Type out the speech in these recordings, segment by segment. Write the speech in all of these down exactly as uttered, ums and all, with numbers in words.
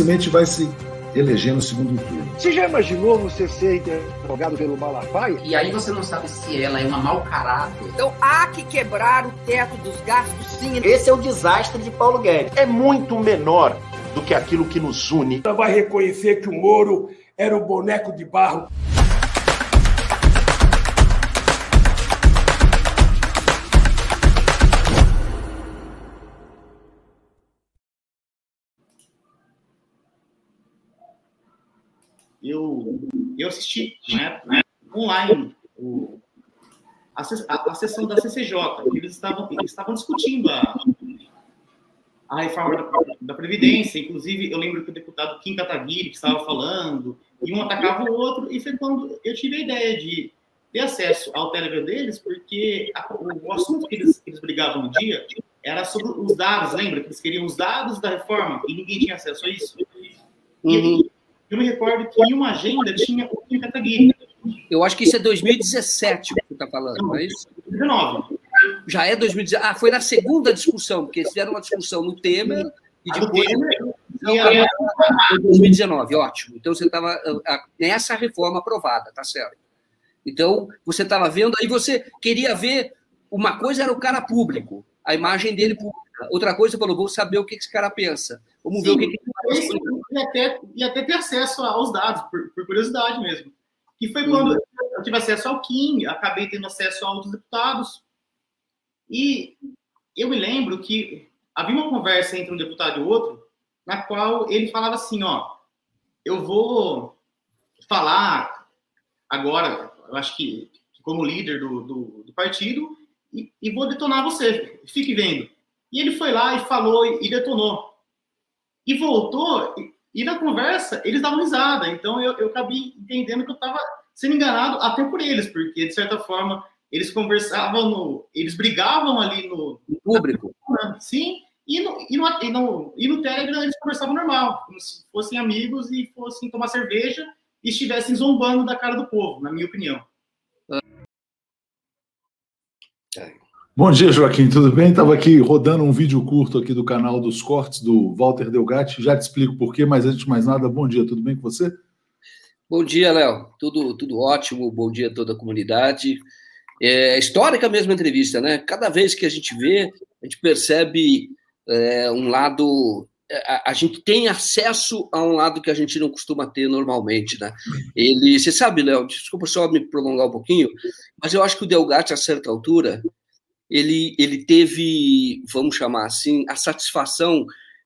dificilmente vai se eleger no segundo turno. Você já imaginou você ser interrogado pelo Malafaia? E aí você não sabe se ela é uma mau caráter. Então há que quebrar o teto dos gastos, sim. Esse é o desastre de Paulo Guedes. É muito menor do que aquilo que nos une. Ela vai reconhecer que o Moro era um boneco de barro. Eu, eu assisti, né, online o, a, a, a sessão da C C J. Eles estavam, eles estavam discutindo a, a reforma da, da Previdência. Inclusive, eu lembro que o deputado Kim Kataguiri que estava falando, e um atacava o outro, e foi quando eu tive a ideia de ter acesso ao Telegram deles, porque a, o, o assunto que eles, que eles brigavam no dia era sobre os dados. Lembra que eles queriam os dados da reforma e ninguém tinha acesso a isso? E, Uhum. Eu me recordo que em uma agenda tinha o Kim Kataguiri. Eu acho que isso é dois mil e dezessete que você está falando, não é isso? dois mil e dezenove. Já é dois mil e dezessete. Ah, foi na segunda discussão, porque eles fizeram uma discussão no Temer e depois... Então, foi dois mil e dezenove, ótimo. Então, você estava nessa reforma aprovada, tá certo. Então, você estava vendo, aí você queria ver, uma coisa era o cara público, a imagem dele pública. Outra coisa, você falou, vou saber o que esse cara pensa. Vamos Sim, ver o que, que ele pensa. E até, e até ter acesso aos dados, por, por curiosidade mesmo. Que foi quando uhum. eu tive acesso ao Kim, acabei tendo acesso a outros deputados. E eu me lembro que havia uma conversa entre um deputado e outro, na qual ele falava assim, ó, eu vou falar agora, eu acho que como líder do, do, do partido, e, e vou detonar você, fique vendo. E ele foi lá e falou e detonou. E voltou, e, e na conversa eles davam risada. Então eu, eu acabei entendendo que eu estava sendo enganado até por eles, porque de certa forma eles conversavam, no, eles brigavam ali no... no público. Na, sim, e no, e, no, e, no, e no Telegram eles conversavam normal, como se fossem amigos e fossem tomar cerveja e estivessem zombando da cara do povo, na minha opinião. Bom dia, Joaquim, tudo bem? Estava aqui rodando um vídeo curto aqui do canal dos cortes do Walter Delgatti, já te explico por quê, mas antes de mais nada, bom dia, tudo bem com você? Bom dia, Léo, tudo, tudo ótimo, bom dia a toda a comunidade. É histórica mesmo a entrevista, né? Cada vez que a gente vê, a gente percebe é, um lado... A, a gente tem acesso a um lado que a gente não costuma ter normalmente, né? Ele, você sabe, Léo, desculpa só me prolongar um pouquinho, mas eu acho que o Delgatti, a certa altura... Ele, ele teve, vamos chamar assim, a satisfação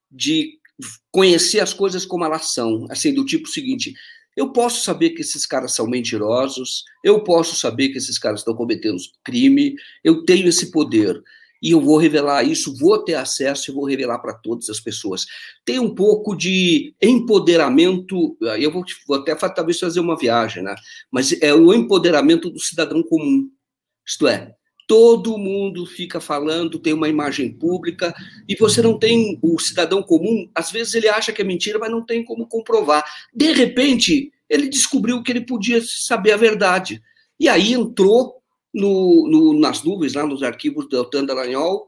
de conhecer as coisas como elas são, assim, do tipo seguinte, eu posso saber que esses caras são mentirosos, eu posso saber que esses caras estão cometendo crime, eu tenho esse poder, e eu vou revelar isso, vou ter acesso e vou revelar para todas as pessoas. Tem um pouco de empoderamento, eu vou, vou até talvez fazer uma viagem, né? Mas é o empoderamento do cidadão comum, isto é, todo mundo fica falando, tem uma imagem pública, e você não tem, o cidadão comum, às vezes ele acha que é mentira, mas não tem como comprovar. De repente, ele descobriu que ele podia saber a verdade. E aí entrou no, no, nas nuvens, lá nos arquivos do Deltan Dallagnol,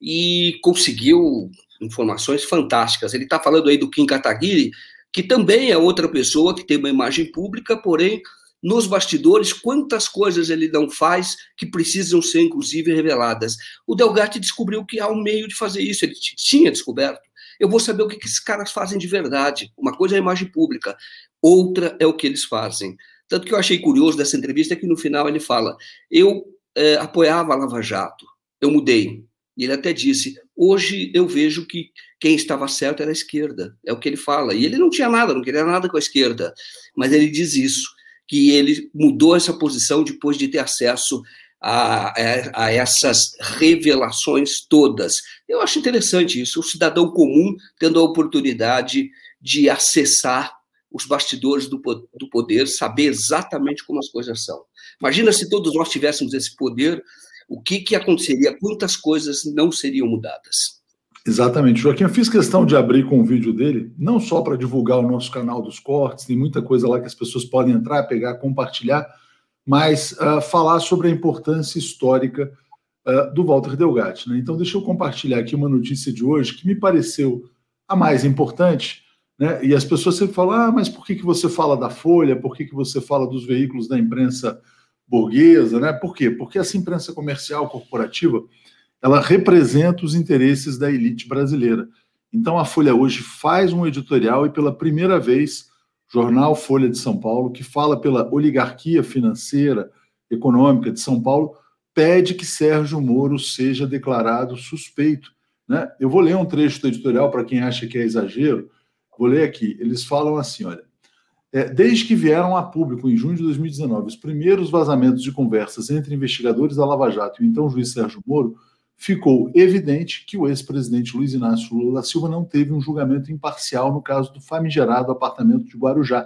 e conseguiu informações fantásticas. Ele está falando aí do Kim Kataguiri, que também é outra pessoa que tem uma imagem pública, porém, nos bastidores, quantas coisas ele não faz que precisam ser, inclusive, reveladas. O Delgatti descobriu que há um meio de fazer isso, ele tinha descoberto. Eu vou saber o que esses caras fazem de verdade. Uma coisa é a imagem pública, outra é o que eles fazem. Tanto que eu achei curioso dessa entrevista é que no final ele fala, eu é, apoiava a Lava Jato, eu mudei. E ele até disse, hoje eu vejo que quem estava certo era a esquerda, é o que ele fala. E ele não tinha nada, não queria nada com a esquerda, mas ele diz isso, que ele mudou essa posição depois de ter acesso a, a, a essas revelações todas. Eu acho interessante isso, o cidadão comum tendo a oportunidade de acessar os bastidores do, do poder, saber exatamente como as coisas são. Imagina se todos nós tivéssemos esse poder, o que, que aconteceria, quantas coisas não seriam mudadas. Exatamente, Joaquim, eu fiz questão de abrir com o vídeo dele, não só para divulgar o nosso canal dos cortes, tem muita coisa lá que as pessoas podem entrar, pegar, compartilhar, mas uh, falar sobre a importância histórica uh, do Walter Delgatti, né? Então deixa eu compartilhar aqui uma notícia de hoje que me pareceu a mais importante, né? E as pessoas sempre falam, ah, mas por que, que você fala da Folha? Por que, que você fala dos veículos da imprensa burguesa? Né? Por quê? Porque essa imprensa comercial corporativa, ela representa os interesses da elite brasileira. Então a Folha hoje faz um editorial e pela primeira vez, jornal Folha de São Paulo, que fala pela oligarquia financeira, econômica de São Paulo, pede que Sérgio Moro seja declarado suspeito. Né? Eu vou ler um trecho do editorial para quem acha que é exagero. Vou ler aqui. Eles falam assim, olha, é, desde que vieram a público em junho de dois mil e dezenove os primeiros vazamentos de conversas entre investigadores da Lava Jato e o então juiz Sérgio Moro, ficou evidente que o ex-presidente Luiz Inácio Lula da Silva não teve um julgamento imparcial no caso do famigerado apartamento de Guarujá.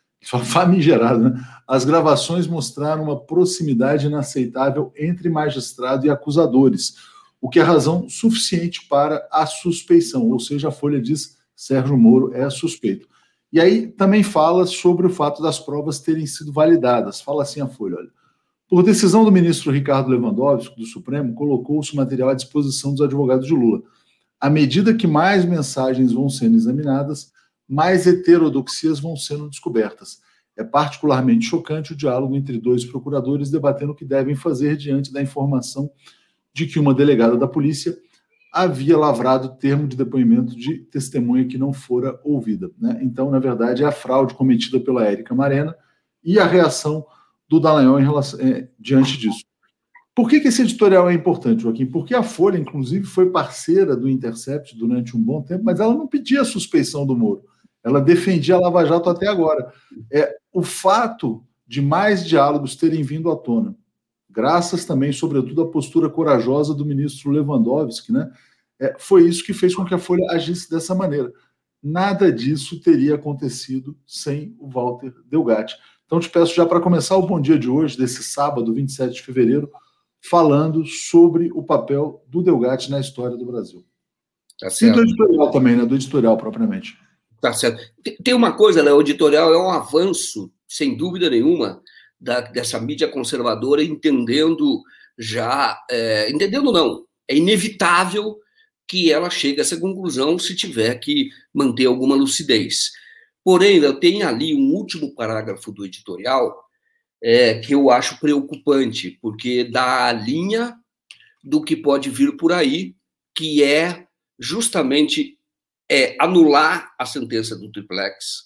Famigerado, né? As gravações mostraram uma proximidade inaceitável entre magistrado e acusadores, o que é razão suficiente para a suspeição, ou seja, a Folha diz Sérgio Moro é suspeito. E aí também fala sobre o fato das provas terem sido validadas. Fala assim a Folha, olha, por decisão do ministro Ricardo Lewandowski, do Supremo, colocou-se o material à disposição dos advogados de Lula. À medida que mais mensagens vão sendo examinadas, mais heterodoxias vão sendo descobertas. É particularmente chocante o diálogo entre dois procuradores debatendo o que devem fazer diante da informação de que uma delegada da polícia havia lavrado termo de depoimento de testemunha que não fora ouvida. Né? Então, na verdade, é a fraude cometida pela Érica Marena e a reação do Dallagnol em relação, é, diante disso. Por que, que esse editorial é importante, Joaquim? Porque a Folha, inclusive, foi parceira do Intercept durante um bom tempo, mas ela não pedia a suspeição do Moro. Ela defendia a Lava Jato até agora. É, o fato de mais diálogos terem vindo à tona, graças também, sobretudo, à postura corajosa do ministro Lewandowski, né, é, foi isso que fez com que a Folha agisse dessa maneira. Nada disso teria acontecido sem o Walter Delgatti. Então, te peço já para começar o Bom Dia de hoje, desse sábado, vinte e sete de fevereiro, falando sobre o papel do Delgatti na história do Brasil. Tá certo. E do editorial também, né? Do editorial propriamente. Tá certo. Tem uma coisa, né? O editorial é um avanço, sem dúvida nenhuma, da, dessa mídia conservadora, entendendo já... É, entendendo não, é inevitável que ela chegue a essa conclusão se tiver que manter alguma lucidez. Porém, eu tenho ali um último parágrafo do editorial é, que eu acho preocupante, porque dá a linha do que pode vir por aí, que é justamente é, anular a sentença do triplex,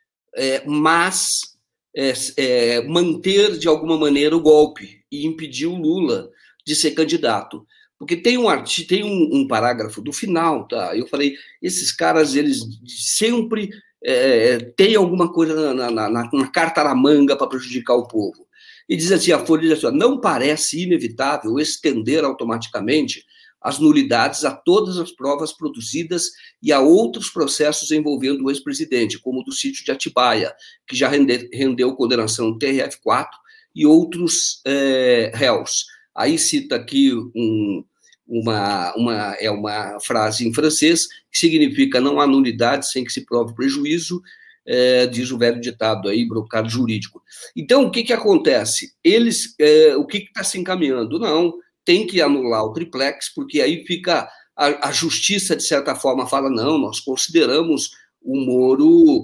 é, mas é, é, manter, de alguma maneira, o golpe e impedir o Lula de ser candidato. Porque tem um, artigo, tem um, um parágrafo do final, tá? Eu falei, esses caras, eles sempre... É, tem alguma coisa na, na, na, na carta na manga para prejudicar o povo. E diz assim, a Folha diz assim, não parece inevitável estender automaticamente as nulidades a todas as provas produzidas e a outros processos envolvendo o ex-presidente, como o do sítio de Atibaia, que já rende, rendeu condenação T R F quatro e outros é, réus. Aí cita aqui um... Uma, uma, é uma frase em francês que significa não há nulidade sem que se prove prejuízo, é, diz o velho ditado aí, brocado jurídico. Então, o que, que acontece? Eles, é, o que está se encaminhando? Não, tem que anular o triplex, porque aí fica, a, a justiça, de certa forma, fala, não, nós consideramos o Moro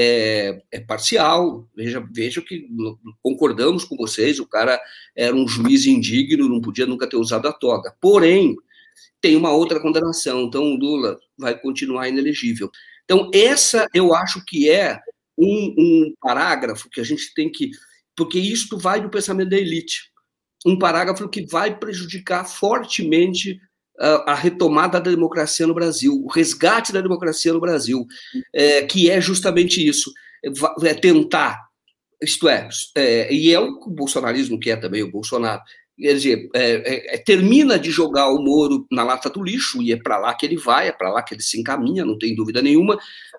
é, é parcial, veja, veja que concordamos com vocês, o cara era um juiz indigno, não podia nunca ter usado a toga. Porém, tem uma outra condenação, então o Lula vai continuar inelegível. Então, essa eu acho que é um, um parágrafo que a gente tem que... Porque isto vai do pensamento da elite. Um parágrafo que vai prejudicar fortemente a retomada da democracia no Brasil, o resgate da democracia no Brasil, é, que é justamente isso, é tentar, isto é, é, e é o que o bolsonarismo quer também, o Bolsonaro, quer dizer, é, é, termina de jogar o Moro na lata do lixo, e é para lá que ele vai, é para lá que ele se encaminha, não tem dúvida nenhuma,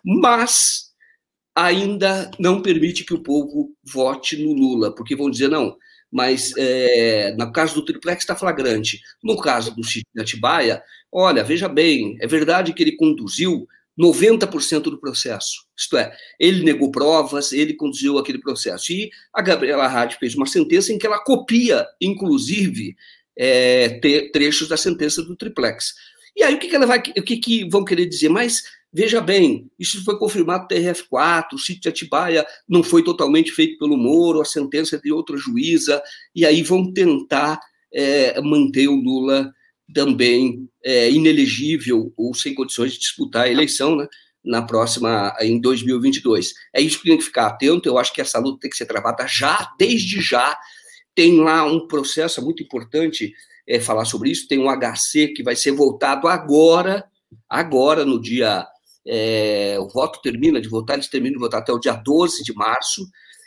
mas ainda não permite que o povo vote no Lula, porque vão dizer, não, mas é, no caso do triplex está flagrante. No caso do sítio de Atibaia, olha, veja bem, é verdade que ele conduziu noventa por cento do processo. Isto é, ele negou provas, ele conduziu aquele processo. E a Gabriela Hart fez uma sentença em que ela copia, inclusive, é, trechos da sentença do triplex. E aí o que, que ela vai, o que, que vão querer dizer? Mas Veja bem, isso foi confirmado no T R F quatro, o sítio de Atibaia não foi totalmente feito pelo Moro, a sentença é de outra juíza, e aí vão tentar é, manter o Lula também é, inelegível ou sem condições de disputar a eleição, né, na próxima, em dois mil e vinte e dois. É isso que tem que ficar atento, eu acho que essa luta tem que ser travada já, desde já. Tem lá um processo muito importante, é, falar sobre isso, tem um H C que vai ser votado agora, agora no dia... É, o voto termina de votar, eles terminam de votar até o dia doze de março,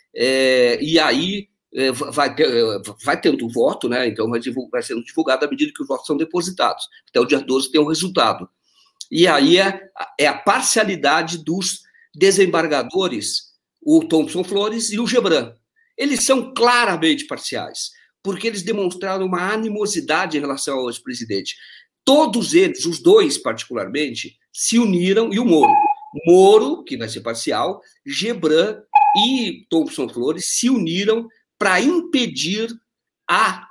é, e aí é, vai, ter, vai tendo o voto, né? Então vai, vai sendo divulgado à medida que os votos são depositados. Até o dia doze tem o resultado. E aí é, é a parcialidade dos desembargadores, o Thompson Flores e o Gebran. Eles são claramente parciais, porque eles demonstraram uma animosidade em relação ao ex-presidente. Todos eles, os dois particularmente, se uniram, e o Moro. Moro, que vai ser parcial, Gebran e Thompson Flores se uniram para impedir a,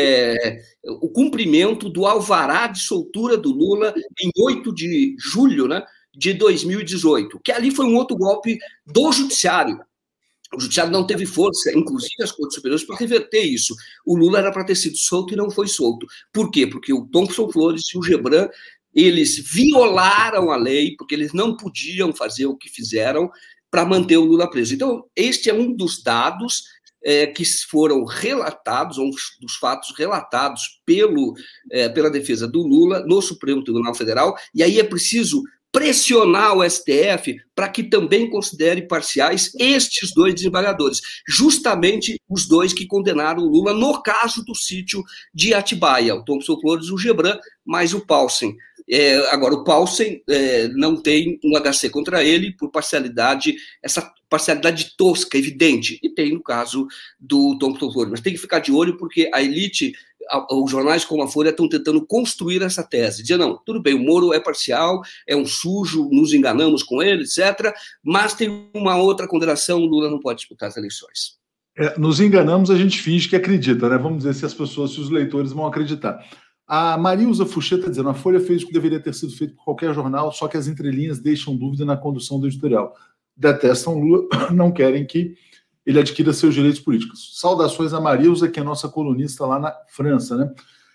é, o cumprimento do alvará de soltura do Lula em oito de julho, né, de dois mil e dezoito, que ali foi um outro golpe do judiciário. O judiciário não teve força, inclusive as cortes superiores, para reverter isso. O Lula era para ter sido solto e não foi solto. Por quê? Porque o Thompson Flores e o Gebran, eles violaram a lei, porque eles não podiam fazer o que fizeram para manter o Lula preso. Então, este é um dos dados é, que foram relatados, um dos fatos relatados pelo, é, pela defesa do Lula no Supremo Tribunal Federal, e aí é preciso pressionar o S T F para que também considere parciais estes dois desembargadores, justamente os dois que condenaram o Lula no caso do sítio de Atibaia, o Thompson Flores e o Gebran, mais o Paulsen. É, agora, o Paulsen é, não tem um H C contra ele por parcialidade, essa parcialidade tosca, evidente, e tem no caso do Thompson Flores, mas tem que ficar de olho porque a elite, os jornais como a Folha estão tentando construir essa tese, dizer, não, tudo bem, o Moro é parcial, é um sujo, nos enganamos com ele, etcétera, mas tem uma outra condenação, o Lula não pode disputar as eleições. É, nos enganamos, a gente finge que acredita, né? Vamos dizer se as pessoas, se os leitores vão acreditar. A Marilza Fouché está dizendo, a Folha fez o que deveria ter sido feito por qualquer jornal, só que as entrelinhas deixam dúvida na condução do editorial. Detestam Lula, não querem que ele adquira seus direitos políticos. Saudações a Marilza, que é nossa colunista lá na França, né?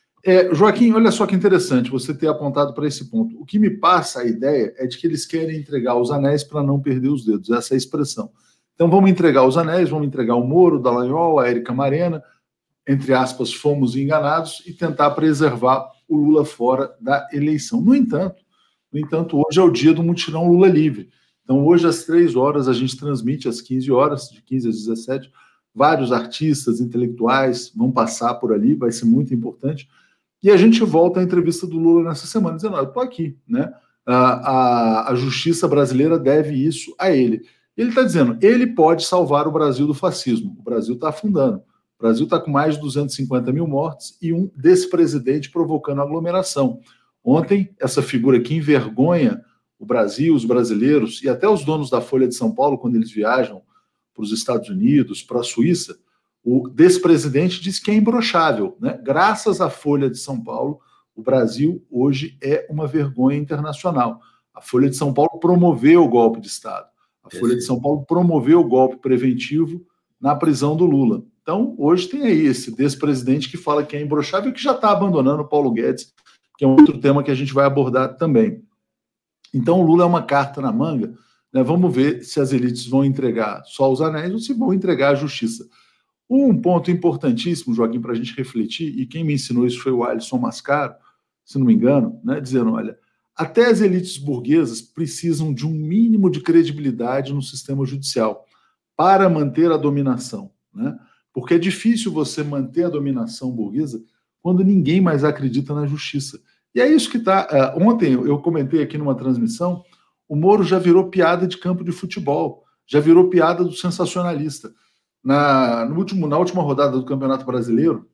É, Joaquim, olha só que interessante você ter apontado para esse ponto. O que me passa a ideia é de que eles querem entregar os anéis para não perder os dedos, essa é a expressão. Então vamos entregar os anéis, vamos entregar o Moro, o Dallagnol, a Érica Marena, entre aspas, fomos enganados, e tentar preservar o Lula fora da eleição. No entanto, no entanto, hoje é o dia do mutirão Lula livre. Então, hoje, às três horas, a gente transmite às quinze horas, de quinze às dezessete, vários artistas, intelectuais vão passar por ali, vai ser muito importante. E a gente volta à entrevista do Lula nessa semana, dizendo, eu estou aqui, né? A, a, a justiça brasileira deve isso a ele. E ele está dizendo, ele pode salvar o Brasil do fascismo. O Brasil está afundando. O Brasil está com mais de duzentos e cinquenta mil mortes e um desse presidente provocando aglomeração. Ontem, essa figura que envergonha o Brasil, os brasileiros e até os donos da Folha de São Paulo, quando eles viajam para os Estados Unidos, para a Suíça, o desse presidente diz que é imbrochável, né? Graças à Folha de São Paulo, o Brasil hoje é uma vergonha internacional. A Folha de São Paulo promoveu o golpe de Estado. A Folha de São Paulo promoveu o golpe preventivo na prisão do Lula. Então, hoje tem aí esse desse presidente que fala que é imbrochável e que já está abandonando o Paulo Guedes, que é um outro tema que a gente vai abordar também. Então, o Lula é uma carta na manga, né? Vamos ver se as elites vão entregar só os anéis ou se vão entregar a justiça. Um ponto importantíssimo, Joaquim, para a gente refletir, e quem me ensinou isso foi o Alisson Mascaro, se não me engano, né? Dizendo, olha, até as elites burguesas precisam de um mínimo de credibilidade no sistema judicial para manter a dominação, né? Porque é difícil você manter a dominação burguesa quando ninguém mais acredita na justiça. E é isso que está... Uh, ontem eu comentei aqui numa transmissão, o Moro já virou piada de campo de futebol, já virou piada do sensacionalista. Na, no último, na última rodada do Campeonato Brasileiro,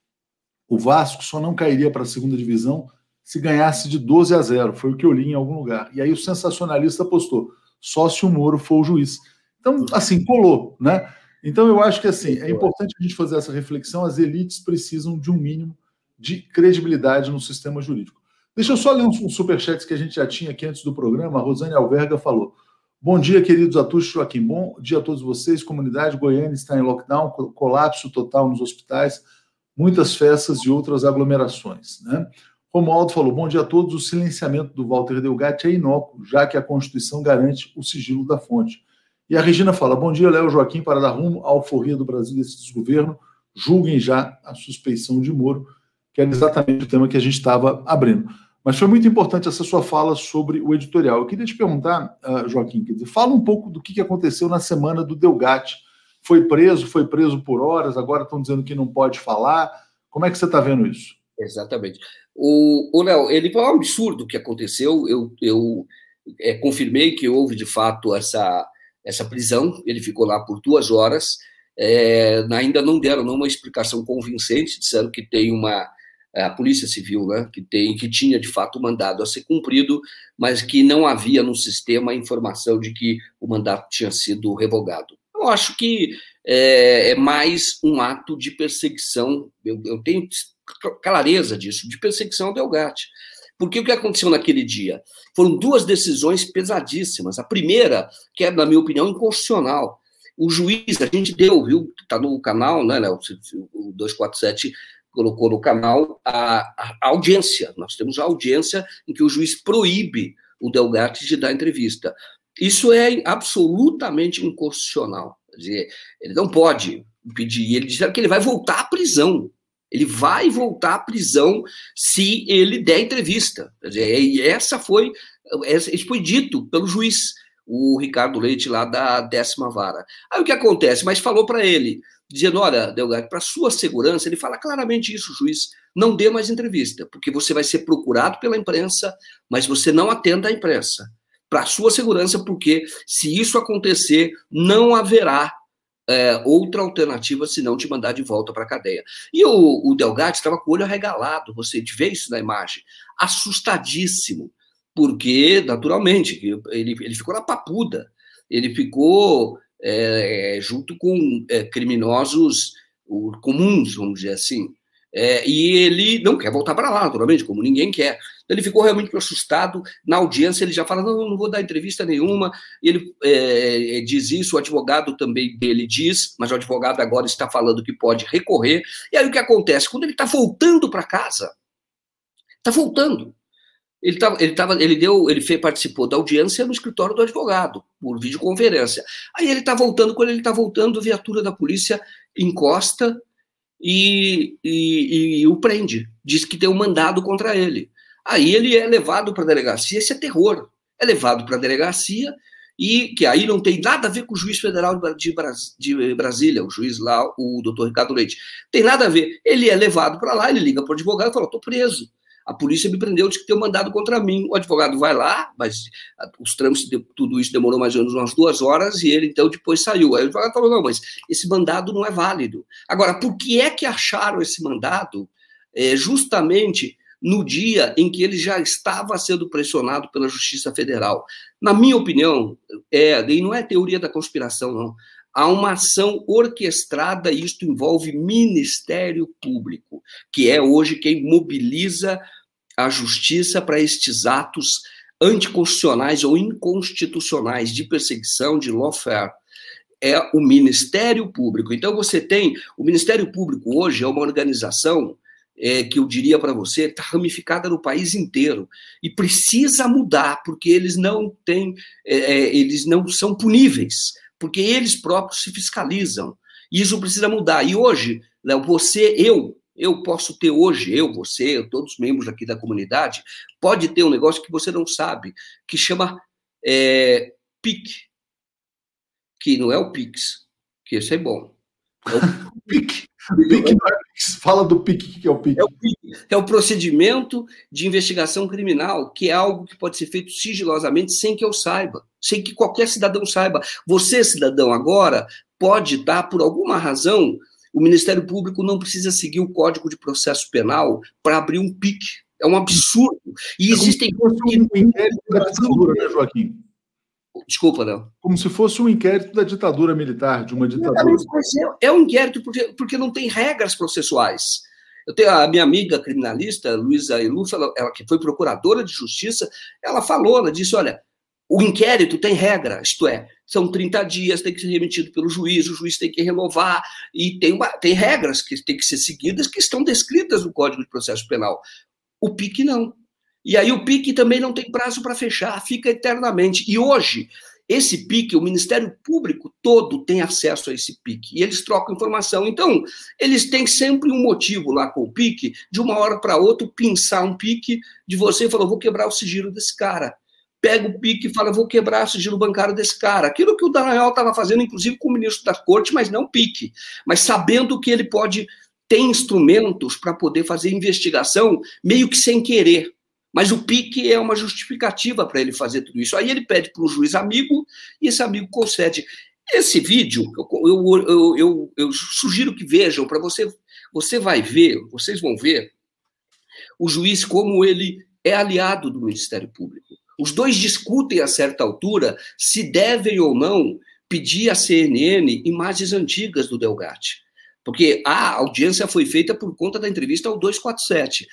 o Vasco só não cairia para a segunda divisão se ganhasse de doze a zero. Foi o que eu li em algum lugar. E aí o sensacionalista postou, só se o Moro for o juiz. Então, assim, colou, né? Então, eu acho que assim, é importante a gente fazer essa reflexão. As elites precisam de um mínimo de credibilidade no sistema jurídico. Deixa eu só ler uns superchats que a gente já tinha aqui antes do programa. A Rosane Alverga falou: bom dia, queridos Atucho e Joaquim. Bom dia a todos vocês. Comunidade Goiânia está em lockdown, colapso total nos hospitais, muitas festas e outras aglomerações, né? Romualdo falou: bom dia a todos. O silenciamento do Walter Delgatti é inócuo, já que a Constituição garante o sigilo da fonte. E a Regina fala: bom dia, Léo Joaquim, para dar rumo à alforria do Brasil desse desgoverno, julguem já a suspeição de Moro, que era exatamente o tema que a gente estava abrindo. Mas foi muito importante essa sua fala sobre o editorial. Eu queria te perguntar, uh, Joaquim, quer dizer, fala um pouco do que aconteceu na semana do Delgatti. Foi preso, foi preso por horas, agora estão dizendo que não pode falar. Como é que você está vendo isso? Exatamente. O, o Léo, ele foi um absurdo o que aconteceu. Eu, eu é, confirmei que houve, de fato, essa, essa prisão. Ele ficou lá por duas horas. É, ainda não deram uma explicação convincente, disseram que tem uma... a Polícia Civil, né, que, tem, que tinha, de fato, o mandado a ser cumprido, mas que não havia no sistema a informação de que o mandato tinha sido revogado. Eu acho que é, é mais um ato de perseguição, eu, eu tenho clareza disso, de perseguição ao Delgatti. Porque o que aconteceu naquele dia? Foram duas decisões pesadíssimas. A primeira, que é, na minha opinião, inconstitucional. O juiz, a gente deu, viu, está no canal, né, Léo, o duzentos e quarenta e sete colocou no canal a, a, a audiência. Nós temos a audiência em que o juiz proíbe o Delgatti de dar entrevista. Isso é absolutamente inconstitucional. Quer dizer, ele não pode impedir. Ele disseram que ele vai voltar à prisão. Ele vai voltar à prisão se ele der entrevista. Quer dizer, e essa foi, isso foi dito pelo juiz, o Ricardo Leite, lá da décima vara. Aí o que acontece? Mas falou para ele, dizendo: olha, Delgatti, para sua segurança, ele fala claramente isso, juiz, não dê mais entrevista, porque você vai ser procurado pela imprensa, mas você não atenda à imprensa. Para sua segurança, porque se isso acontecer, não haverá é, outra alternativa senão te mandar de volta para a cadeia. E o, o Delgatti estava com o olho arregalado, você vê isso na imagem, assustadíssimo, porque, naturalmente, ele, ele ficou na papuda, ele ficou... É, junto com é, criminosos o, comuns, vamos dizer assim. É, e ele não quer voltar para lá, naturalmente, como ninguém quer. Então, ele ficou realmente assustado. Na audiência, ele já fala: não, não vou dar entrevista nenhuma. Ele é, diz isso, o advogado também dele diz, mas o advogado agora está falando que pode recorrer. E aí o que acontece? Quando ele está voltando para casa, está voltando. Ele, tava, ele, tava, ele, deu, ele fez, participou da audiência no escritório do advogado, por videoconferência. Aí ele está voltando, quando ele está voltando, a viatura da polícia encosta e, e, e o prende. Diz que tem um mandado contra ele. Aí ele é levado para a delegacia, esse é terror. É levado para a delegacia, e que aí não tem nada a ver com o juiz federal de, Bras, de Brasília, o juiz lá, o doutor Ricardo Leite. Tem nada a ver. Ele é levado para lá, ele liga para o advogado e fala: estou preso. A polícia me prendeu, disse que tem um mandado contra mim. O advogado vai lá, mas os trâmites, de tudo isso demorou mais ou menos umas duas horas, e ele, então, depois saiu. Aí o advogado falou: não, mas esse mandado não é válido. Agora, por que é que acharam esse mandado é, justamente no dia em que ele já estava sendo pressionado pela Justiça Federal? Na minha opinião, é, e não é teoria da conspiração, não, há uma ação orquestrada, e isto envolve Ministério Público, que é hoje quem mobiliza a justiça para estes atos anticonstitucionais ou inconstitucionais de perseguição, de lawfare. É o Ministério Público. Então você tem, o Ministério Público hoje é uma organização é, que eu diria para você, está ramificada no país inteiro, e precisa mudar, porque eles não têm, é, eles não são puníveis, porque eles próprios se fiscalizam. E isso precisa mudar. E hoje, Léo, você, eu, eu posso ter hoje, eu, você, todos os membros aqui da comunidade, pode ter um negócio que você não sabe, que chama é, P I C, que não é o Pix, que esse é bom. É o P I C. P I C não é Pix. Fala do P I C, que é o P I C. É o P I C. É o procedimento de investigação criminal, que é algo que pode ser feito sigilosamente sem que eu saiba, sem que qualquer cidadão saiba. Você, cidadão, agora pode estar, por alguma razão, o Ministério Público não precisa seguir o Código de Processo Penal para abrir um P I C. É um absurdo. E é existem... Como se fosse um inquérito da ditadura, né, Joaquim? Desculpa, Léo. Como se fosse um inquérito da ditadura militar, de uma ditadura. É um inquérito porque, porque não tem regras processuais. Eu tenho a minha amiga criminalista, Luísa Eluf, ela, ela que foi procuradora de justiça, ela falou, ela disse, olha, o inquérito tem regra, isto é, são trinta dias, tem que ser remetido pelo juiz, o juiz tem que renovar, e tem, uma, tem regras que têm que ser seguidas que estão descritas no Código de Processo Penal. O P I C não. E aí o P I C também não tem prazo para fechar, fica eternamente. E hoje, esse P I C, o Ministério Público todo tem acesso a esse P I C, e eles trocam informação. Então, eles têm sempre um motivo lá com o P I C, de uma hora para outra, pinçar um P I C de você e falar, vou quebrar o sigilo desse cara. Pega o P I C e fala, vou quebrar o sigilo bancário desse cara. Aquilo que o Dallagnol estava fazendo, inclusive com o ministro da Corte, mas não o P I C. Mas sabendo que ele pode ter instrumentos para poder fazer investigação meio que sem querer. Mas o P I C é uma justificativa para ele fazer tudo isso. Aí ele pede para um juiz amigo e esse amigo concede. Esse vídeo, eu, eu, eu, eu, eu sugiro que vejam, para você, você vai ver, vocês vão ver o juiz como ele é aliado do Ministério Público. Os dois discutem a certa altura se devem ou não pedir à C N N imagens antigas do Delgatti. Porque a audiência foi feita por conta da entrevista ao duzentos e quarenta e sete.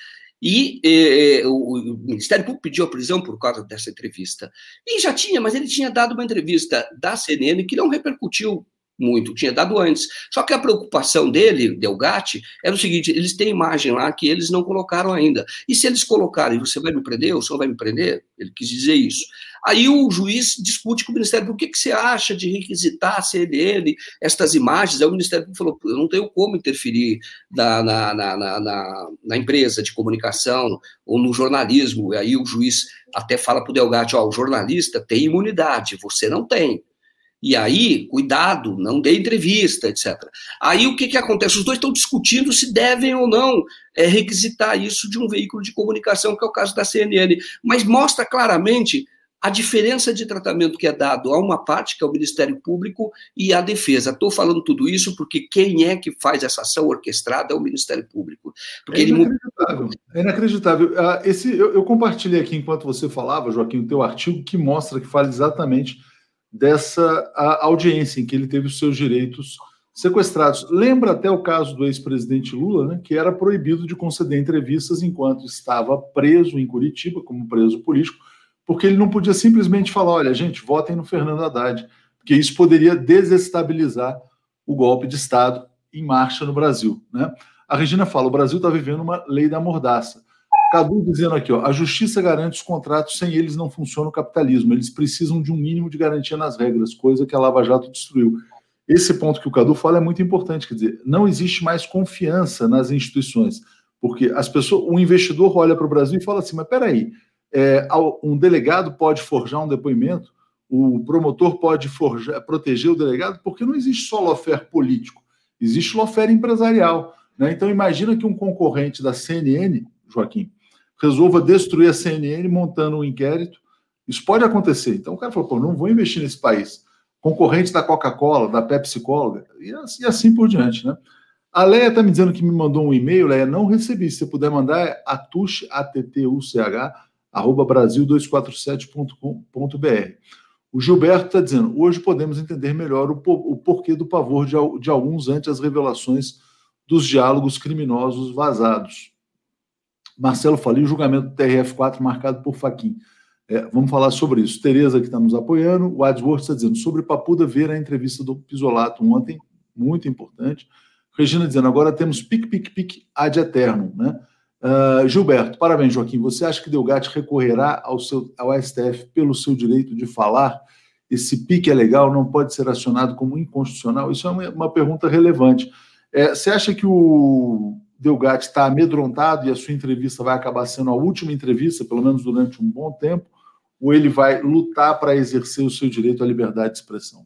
E eh, o, o Ministério Público pediu a prisão por causa dessa entrevista. E já tinha, mas ele tinha dado uma entrevista da C N N que não repercutiu muito, tinha dado antes. Só que a preocupação dele, Delgatti, era o seguinte, eles têm imagem lá que eles não colocaram ainda. E se eles colocarem, você vai me prender, o senhor vai me prender? Ele quis dizer isso. Aí o juiz discute com o Ministério Público, o que, que você acha de requisitar a C N N estas imagens? Aí o Ministério Público falou, eu não tenho como interferir na, na, na, na, na, na empresa de comunicação ou no jornalismo. E aí o juiz até fala para o Delgatti, ó, o jornalista tem imunidade, você não tem. E aí, cuidado, não dê entrevista, etcétera. Aí o que, que acontece? Os dois estão discutindo se devem ou não é, requisitar isso de um veículo de comunicação, que é o caso da C N N. Mas mostra claramente a diferença de tratamento que é dado a uma parte, que é o Ministério Público, e à defesa. Estou falando tudo isso porque quem é que faz essa ação orquestrada é o Ministério Público. Porque é inacreditável. Ele... É inacreditável. Esse, eu, eu compartilhei aqui, enquanto você falava, Joaquim, o teu artigo que mostra, que fala exatamente dessa a audiência em que ele teve os seus direitos sequestrados. Lembra até o caso do ex-presidente Lula, né, que era proibido de conceder entrevistas enquanto estava preso em Curitiba, como preso político, porque ele não podia simplesmente falar, olha, gente, votem no Fernando Haddad, porque isso poderia desestabilizar o golpe de Estado em marcha no Brasil. Né? A Regina fala, o Brasil está vivendo uma lei da mordaça. Cadu dizendo aqui, ó, a justiça garante os contratos, sem eles não funciona o capitalismo, eles precisam de um mínimo de garantia nas regras, coisa que a Lava Jato destruiu. Esse ponto que o Cadu fala é muito importante, quer dizer, não existe mais confiança nas instituições, porque as pessoas, o investidor olha para o Brasil e fala assim, mas peraí, é, um delegado pode forjar um depoimento, o promotor pode forjar, proteger o delegado, porque não existe só lawfare político, existe lawfare empresarial. Né? Então imagina que um concorrente da C N N, Joaquim, resolva destruir a C N N montando um inquérito. Isso pode acontecer. Então o cara falou, pô, não vou investir nesse país. Concorrente da Coca-Cola, da Pepsi-Cola, e assim, e assim por diante. Né? A Leia está me dizendo que me mandou um e-mail, Leia, não recebi. Se você puder mandar, é atuch, A T T U C H, arroba brasil duzentos e quarenta e sete ponto com ponto b r. O Gilberto está dizendo, hoje podemos entender melhor o, o porquê do pavor de, de alguns ante as revelações dos diálogos criminosos vazados. Marcelo fala, e o julgamento do T R F quatro marcado por Fachin. É, vamos falar sobre isso. Tereza, que está nos apoiando. O Wadsworth está dizendo, sobre Papuda, ver a entrevista do Pisolato ontem, muito importante. Regina dizendo, agora temos pique, pique, pique ad eternum. Né? Uh, Gilberto, parabéns, Joaquim. Você acha que Delgatti recorrerá ao, seu, ao S T F pelo seu direito de falar? Esse pique é legal, não pode ser acionado como inconstitucional? Isso é uma, uma pergunta relevante. É, você acha que o Delgatti está amedrontado e a sua entrevista vai acabar sendo a última entrevista, pelo menos durante um bom tempo, ou ele vai lutar para exercer o seu direito à liberdade de expressão?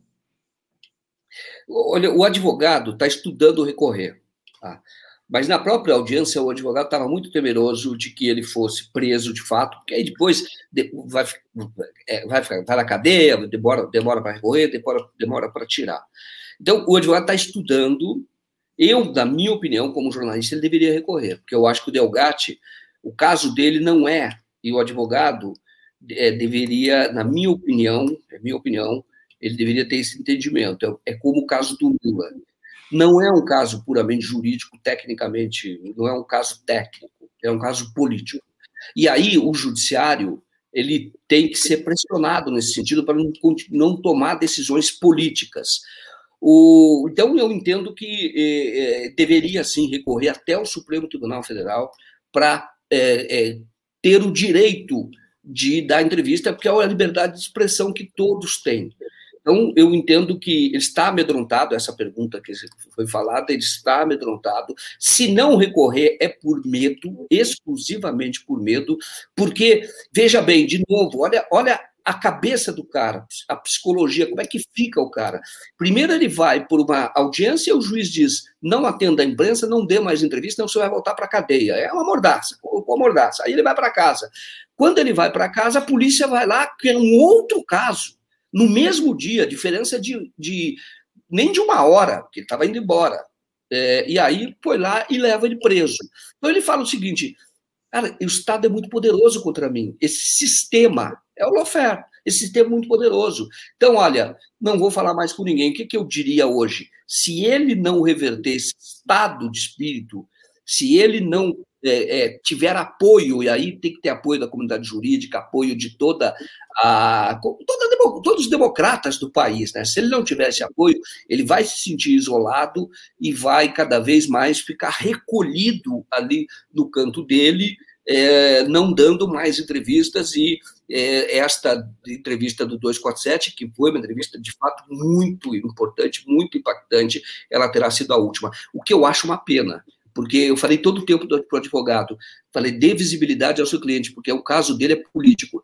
Olha, o advogado está estudando recorrer, tá? Mas na própria audiência o advogado estava muito temeroso de que ele fosse preso de fato, porque aí depois vai, vai, vai na cadeia, demora, demora para recorrer, demora, demora para tirar. Então o advogado está estudando. Eu, na minha opinião, como jornalista, ele deveria recorrer, porque eu acho que o Delgatti, o caso dele não é, e o advogado é, deveria, na minha opinião, é minha opinião, ele deveria ter esse entendimento. É, é como o caso do Lula. não é um caso puramente jurídico, tecnicamente, não é um caso técnico, é um caso político. E aí o judiciário ele tem que ser pressionado nesse sentido para não, não tomar decisões políticas. O, então, eu entendo que eh, eh, deveria, sim, recorrer até o Supremo Tribunal Federal para eh, eh, ter o direito de dar entrevista, porque é a liberdade de expressão que todos têm. Então, eu entendo que ele está amedrontado, essa pergunta que foi falada, ele está amedrontado. Se não recorrer, é por medo, exclusivamente por medo, porque, veja bem, de novo, olha, olha a cabeça do cara, a psicologia, como é que fica o cara. Primeiro ele vai por uma audiência e o juiz diz, não atenda a imprensa, não dê mais entrevista, não, você vai voltar para a cadeia. É uma mordaça, uma mordaça. Aí ele vai para casa. Quando ele vai para casa, a polícia vai lá, que é um outro caso. No mesmo dia, diferença de, de nem de uma hora, porque ele estava indo embora. É, e aí foi lá e leva ele preso. Então ele fala o seguinte, cara, o Estado é muito poderoso contra mim. Esse sistema, é o lawfare, esse sistema é muito poderoso. Então, olha, não vou falar mais com ninguém. O que, que eu diria hoje? Se ele não reverter esse estado de espírito, se ele não é, é, tiver apoio, e aí tem que ter apoio da comunidade jurídica, apoio de toda a... Toda, todos os democratas do país, né? Se ele não tiver esse apoio, ele vai se sentir isolado e vai cada vez mais ficar recolhido ali no canto dele, é, não dando mais entrevistas, e é, esta entrevista do duzentos e quarenta e sete, que foi uma entrevista de fato muito importante, muito impactante, ela terá sido a última. O que eu acho uma pena, porque eu falei todo o tempo para o advogado, falei, dê visibilidade ao seu cliente, porque o caso dele é político.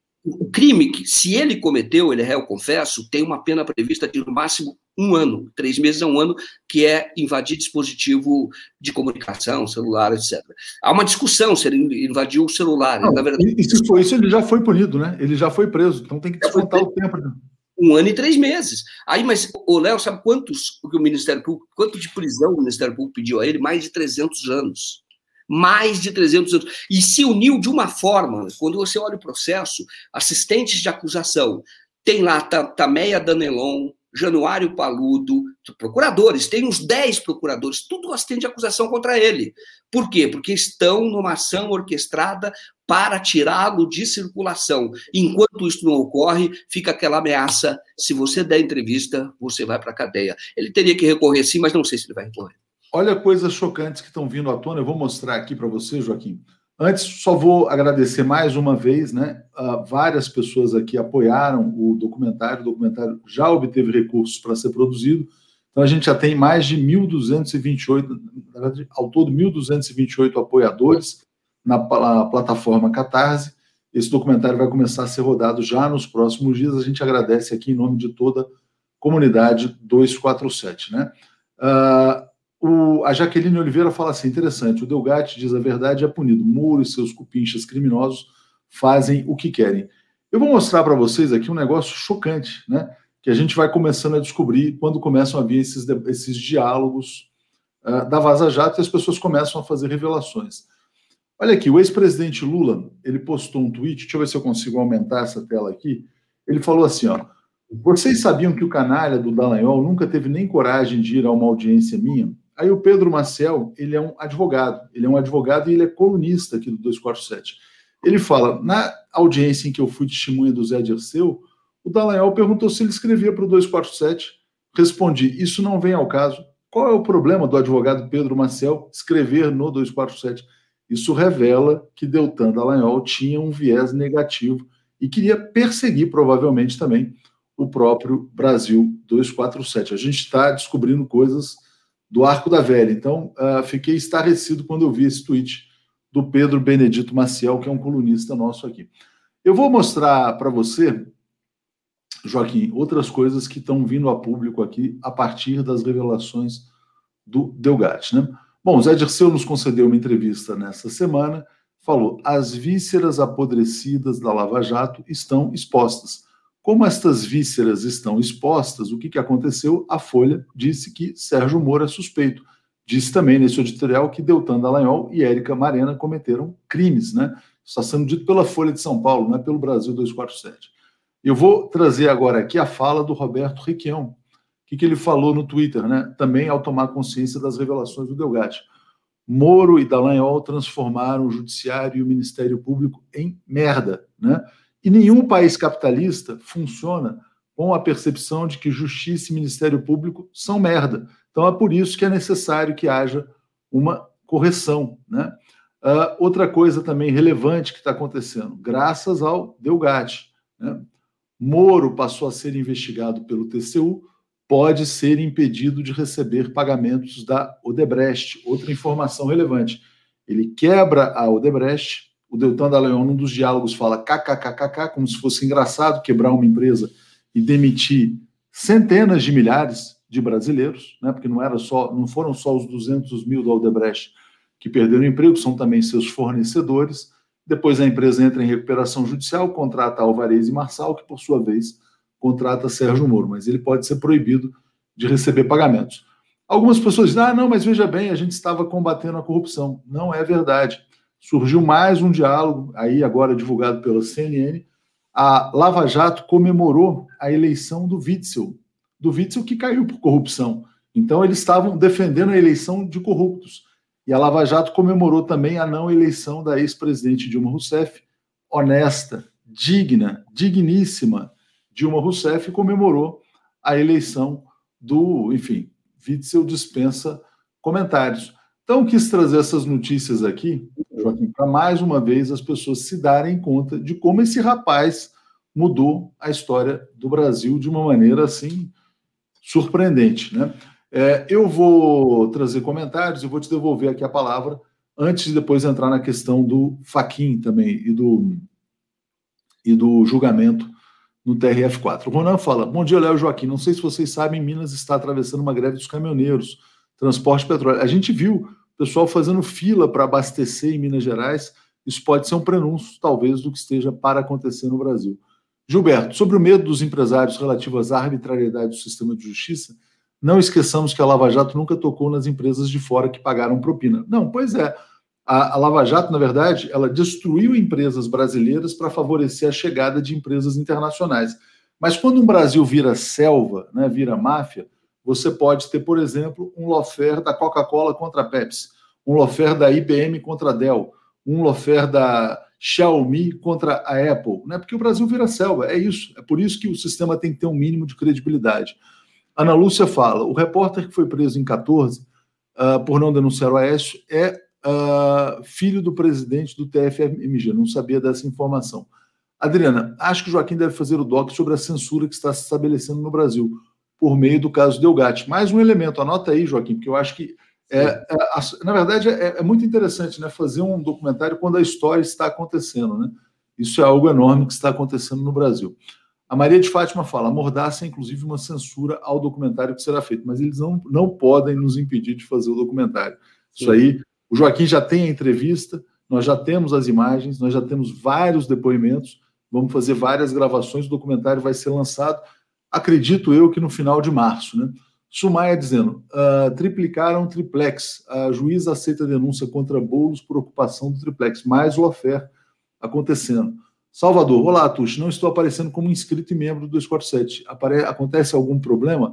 O crime, que, se ele cometeu, ele é réu, confesso, tem uma pena prevista de no máximo um ano, três meses a um ano, que é invadir dispositivo de comunicação, celular, etcétera. Há uma discussão se ele invadiu o celular. Não, na verdade, e se foi isso, ele já foi punido, né? Ele já foi preso, então tem que descontar o tempo. Um ano e três meses. Aí, mas o Léo, sabe quantos o Ministério Público, quanto de prisão o Ministério Público pediu a ele? Mais de trezentos anos. Mais de trezentos anos. E se uniu de uma forma, quando você olha o processo, assistentes de acusação, tem lá Tameia Danelon, Januário Paludo, procuradores, tem uns dez procuradores, tudo assistente de acusação contra ele. Por quê? Porque estão numa ação orquestrada para tirá-lo de circulação. Enquanto isso não ocorre, fica aquela ameaça, se você der entrevista, você vai para a cadeia. Ele teria que recorrer sim, mas não sei se ele vai recorrer. Olha coisas chocantes que estão vindo à tona, eu vou mostrar aqui para você, Joaquim. Antes, só vou agradecer mais uma vez, né? Uh, várias pessoas aqui apoiaram o documentário, o documentário já obteve recursos para ser produzido, então a gente já tem mais de mil duzentos e vinte e oito, na verdade, ao todo mil duzentos e vinte e oito apoiadores na, na plataforma Catarse. Esse documentário vai começar a ser rodado já nos próximos dias, a gente agradece aqui em nome de toda a comunidade duzentos e quarenta e sete, né? Uh, O, a Jaqueline Oliveira fala assim, interessante, o Delgatti diz a verdade, é punido. Moro e seus cupinchas criminosos fazem o que querem. Eu vou mostrar para vocês aqui um negócio chocante, né, que a gente vai começando a descobrir quando começam a vir esses, esses diálogos uh, da Vaza Jato e as pessoas começam a fazer revelações. Olha aqui, o ex-presidente Lula, ele postou um tweet, deixa eu ver se eu consigo aumentar essa tela aqui, ele falou assim, ó, vocês sabiam que o canalha do Dallagnol nunca teve nem coragem de ir a uma audiência minha? Aí o Pedro Maciel, ele é um advogado, ele é um advogado e ele é colunista aqui do duzentos e quarenta e sete. Ele fala, na audiência em que eu fui testemunha do Zé Dirceu, o Dallagnol perguntou se ele escrevia para o duzentos e quarenta e sete, respondi, isso não vem ao caso. Qual é o problema do advogado Pedro Maciel escrever no duzentos e quarenta e sete? Isso revela que Deltan Dallagnol tinha um viés negativo e queria perseguir, provavelmente também, o próprio Brasil duzentos e quarenta e sete. A gente está descobrindo coisas do Arco da Velha. Então, uh, fiquei estarrecido quando eu vi esse tweet do Pedro Benedito Maciel, que é um colunista nosso aqui. Eu vou mostrar para você, Joaquim, outras coisas que estão vindo a público aqui a partir das revelações do Delgatti, né? Bom, o Zé Dirceu nos concedeu uma entrevista nessa semana, falou, as vísceras apodrecidas da Lava Jato estão expostas. Como estas vísceras estão expostas, o que, que aconteceu? A Folha disse que Sérgio Moro é suspeito. Disse também nesse editorial que Deltan Dallagnol e Érica Marena cometeram crimes, né? Está sendo dito pela Folha de São Paulo, não é pelo Brasil duzentos e quarenta e sete. Eu vou trazer agora aqui a fala do Roberto Requião, que, que ele falou no Twitter, né? Também ao tomar consciência das revelações do Delgatti. Moro e Dallagnol transformaram o judiciário e o Ministério Público em merda, né? E nenhum país capitalista funciona com a percepção de que justiça e Ministério Público são merda. Então é por isso que é necessário que haja uma correção, né? Uh, outra coisa também relevante que está acontecendo, graças ao Delgatti, né? Moro passou a ser investigado pelo T C U, pode ser impedido de receber pagamentos da Odebrecht. Outra informação relevante. Ele quebra a Odebrecht, o Deltan Dallagnol, num dos diálogos, fala kkkk, como se fosse engraçado quebrar uma empresa e demitir centenas de milhares de brasileiros, né? Porque não, era só, não foram só os duzentos mil da Odebrecht que perderam o emprego, são também seus fornecedores. Depois a empresa entra em recuperação judicial, contrata Alvarez e Marçal, que, por sua vez, contrata Sérgio Moro, mas ele pode ser proibido de receber pagamentos. Algumas pessoas dizem, ah, não, mas veja bem, a gente estava combatendo a corrupção. Não é verdade. Surgiu mais um diálogo, aí agora divulgado pela C N N, a Lava Jato comemorou a eleição do Witzel, do Witzel que caiu por corrupção. Então eles estavam defendendo a eleição de corruptos. E a Lava Jato comemorou também a não eleição da ex-presidente Dilma Rousseff, honesta, digna, digníssima Dilma Rousseff, comemorou a eleição do, enfim, Witzel dispensa comentários. Então, quis trazer essas notícias aqui, Joaquim, para mais uma vez as pessoas se darem conta de como esse rapaz mudou a história do Brasil de uma maneira, assim, surpreendente, né? É, eu vou trazer comentários e vou te devolver aqui a palavra antes de depois entrar na questão do Fachin também e do, e do julgamento no T R F quatro. O Ronan fala, bom dia, Léo e Joaquim, não sei se vocês sabem, Minas está atravessando uma greve dos caminhoneiros, transporte de petróleo. A gente viu o pessoal fazendo fila para abastecer em Minas Gerais, isso pode ser um prenúncio, talvez, do que esteja para acontecer no Brasil. Gilberto, sobre o medo dos empresários relativo às arbitrariedades do sistema de justiça, não esqueçamos que a Lava Jato nunca tocou nas empresas de fora que pagaram propina. Não, pois é. A, a Lava Jato, na verdade, ela destruiu empresas brasileiras para favorecer a chegada de empresas internacionais. Mas quando um Brasil vira selva, né, vira máfia, você pode ter, por exemplo, um lawfare da Coca-Cola contra a Pepsi, um lawfare da I B M contra a Dell, um lawfare da Xiaomi contra a Apple, né? Porque o Brasil vira selva, é isso. É por isso que o sistema tem que ter um mínimo de credibilidade. Ana Lúcia fala, o repórter que foi preso em quatorze uh, por não denunciar o Aécio é uh, filho do presidente do T F M G, não sabia dessa informação. Adriana, acho que o Joaquim deve fazer o doc sobre a censura que está se estabelecendo no Brasil, por meio do caso Delgatti. Mais um elemento, anota aí, Joaquim, porque eu acho que, é, é, na verdade, é, é muito interessante, né, fazer um documentário quando a história está acontecendo, né? Isso é algo enorme que está acontecendo no Brasil. A Maria de Fátima fala, a Mordaça é inclusive uma censura ao documentário que será feito, mas eles não, não podem nos impedir de fazer o documentário. Sim. Isso aí, o Joaquim já tem a entrevista, nós já temos as imagens, nós já temos vários depoimentos, vamos fazer várias gravações, o documentário vai ser lançado, acredito eu que no final de março, né? Sumaia dizendo, uh, triplicaram triplex, a juíza aceita a denúncia contra Boulos por ocupação do triplex, mais o lawfare acontecendo. Salvador, olá, Tuxi, não estou aparecendo como inscrito e membro do dois quatro sete. Apare... Acontece algum problema?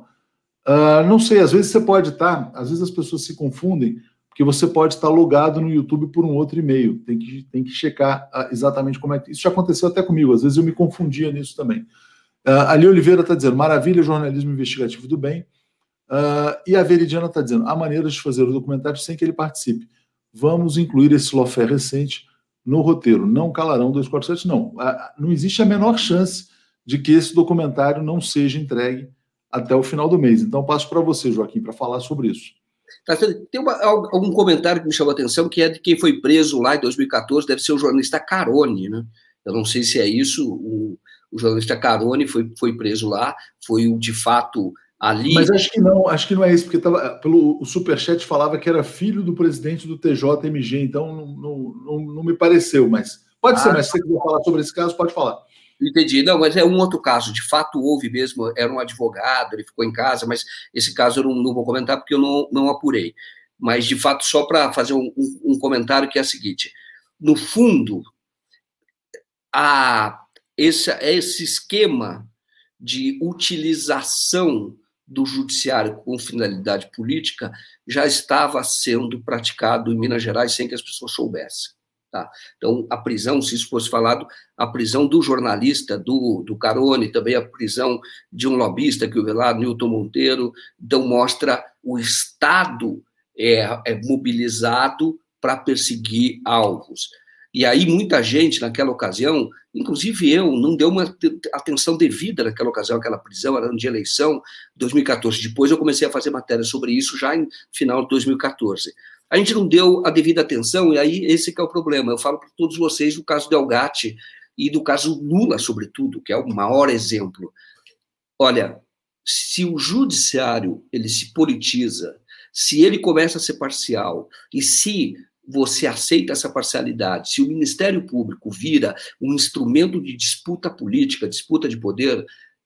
Uh, não sei, às vezes você pode estar, às vezes as pessoas se confundem, porque você pode estar logado no YouTube por um outro e-mail. Tem que, tem que checar uh, exatamente como é que... Isso já aconteceu até comigo, às vezes eu me confundia nisso também. Uh, Ali Oliveira está dizendo, maravilha, jornalismo investigativo do bem. Uh, e a Veridiana está dizendo, há maneiras de fazer o documentário sem que ele participe. Vamos incluir esse lawfare recente no roteiro. Não calarão dois quatro sete, não. Não existe a menor chance de que esse documentário não seja entregue até o final do mês. Então, passo para você, Joaquim, para falar sobre isso. Tá, tem uma, algum comentário que me chamou a atenção, que é de quem foi preso lá em dois mil e quatorze, deve ser o jornalista Carone, né? Eu não sei se é isso, o, o jornalista Carone foi, foi preso lá, foi o, de fato... Ali... Mas acho que não, acho que não é isso, porque tava, pelo, o Superchat falava que era filho do presidente do T J M G, então não, não, não, não me pareceu, mas pode ah, ser, mas se você quiser falar sobre esse caso, pode falar. Entendi, não, mas é um outro caso, de fato houve mesmo, era um advogado, ele ficou em casa, mas esse caso eu não, não vou comentar porque eu não, não apurei, mas de fato só para fazer um, um, um comentário que é o seguinte, no fundo, a, esse, esse esquema de utilização do judiciário com finalidade política já estava sendo praticado em Minas Gerais sem que as pessoas soubessem. Tá? Então, a prisão, se isso fosse falado, a prisão do jornalista, do, do Carone, também a prisão de um lobista que houve lá, Newton Monteiro, então mostra o Estado é, é mobilizado para perseguir alvos. E aí muita gente, naquela ocasião, inclusive eu, não deu uma atenção devida naquela ocasião, aquela prisão, era ano de eleição, dois mil e catorze. Depois eu comecei a fazer matéria sobre isso já em final de dois mil e catorze. A gente não deu a devida atenção, e aí esse que é o problema. Eu falo para todos vocês do caso Delgatti e do caso Lula, sobretudo, que é o maior exemplo. Olha, se o judiciário ele se politiza, se ele começa a ser parcial, e se você aceita essa parcialidade, se o Ministério Público vira um instrumento de disputa política, disputa de poder,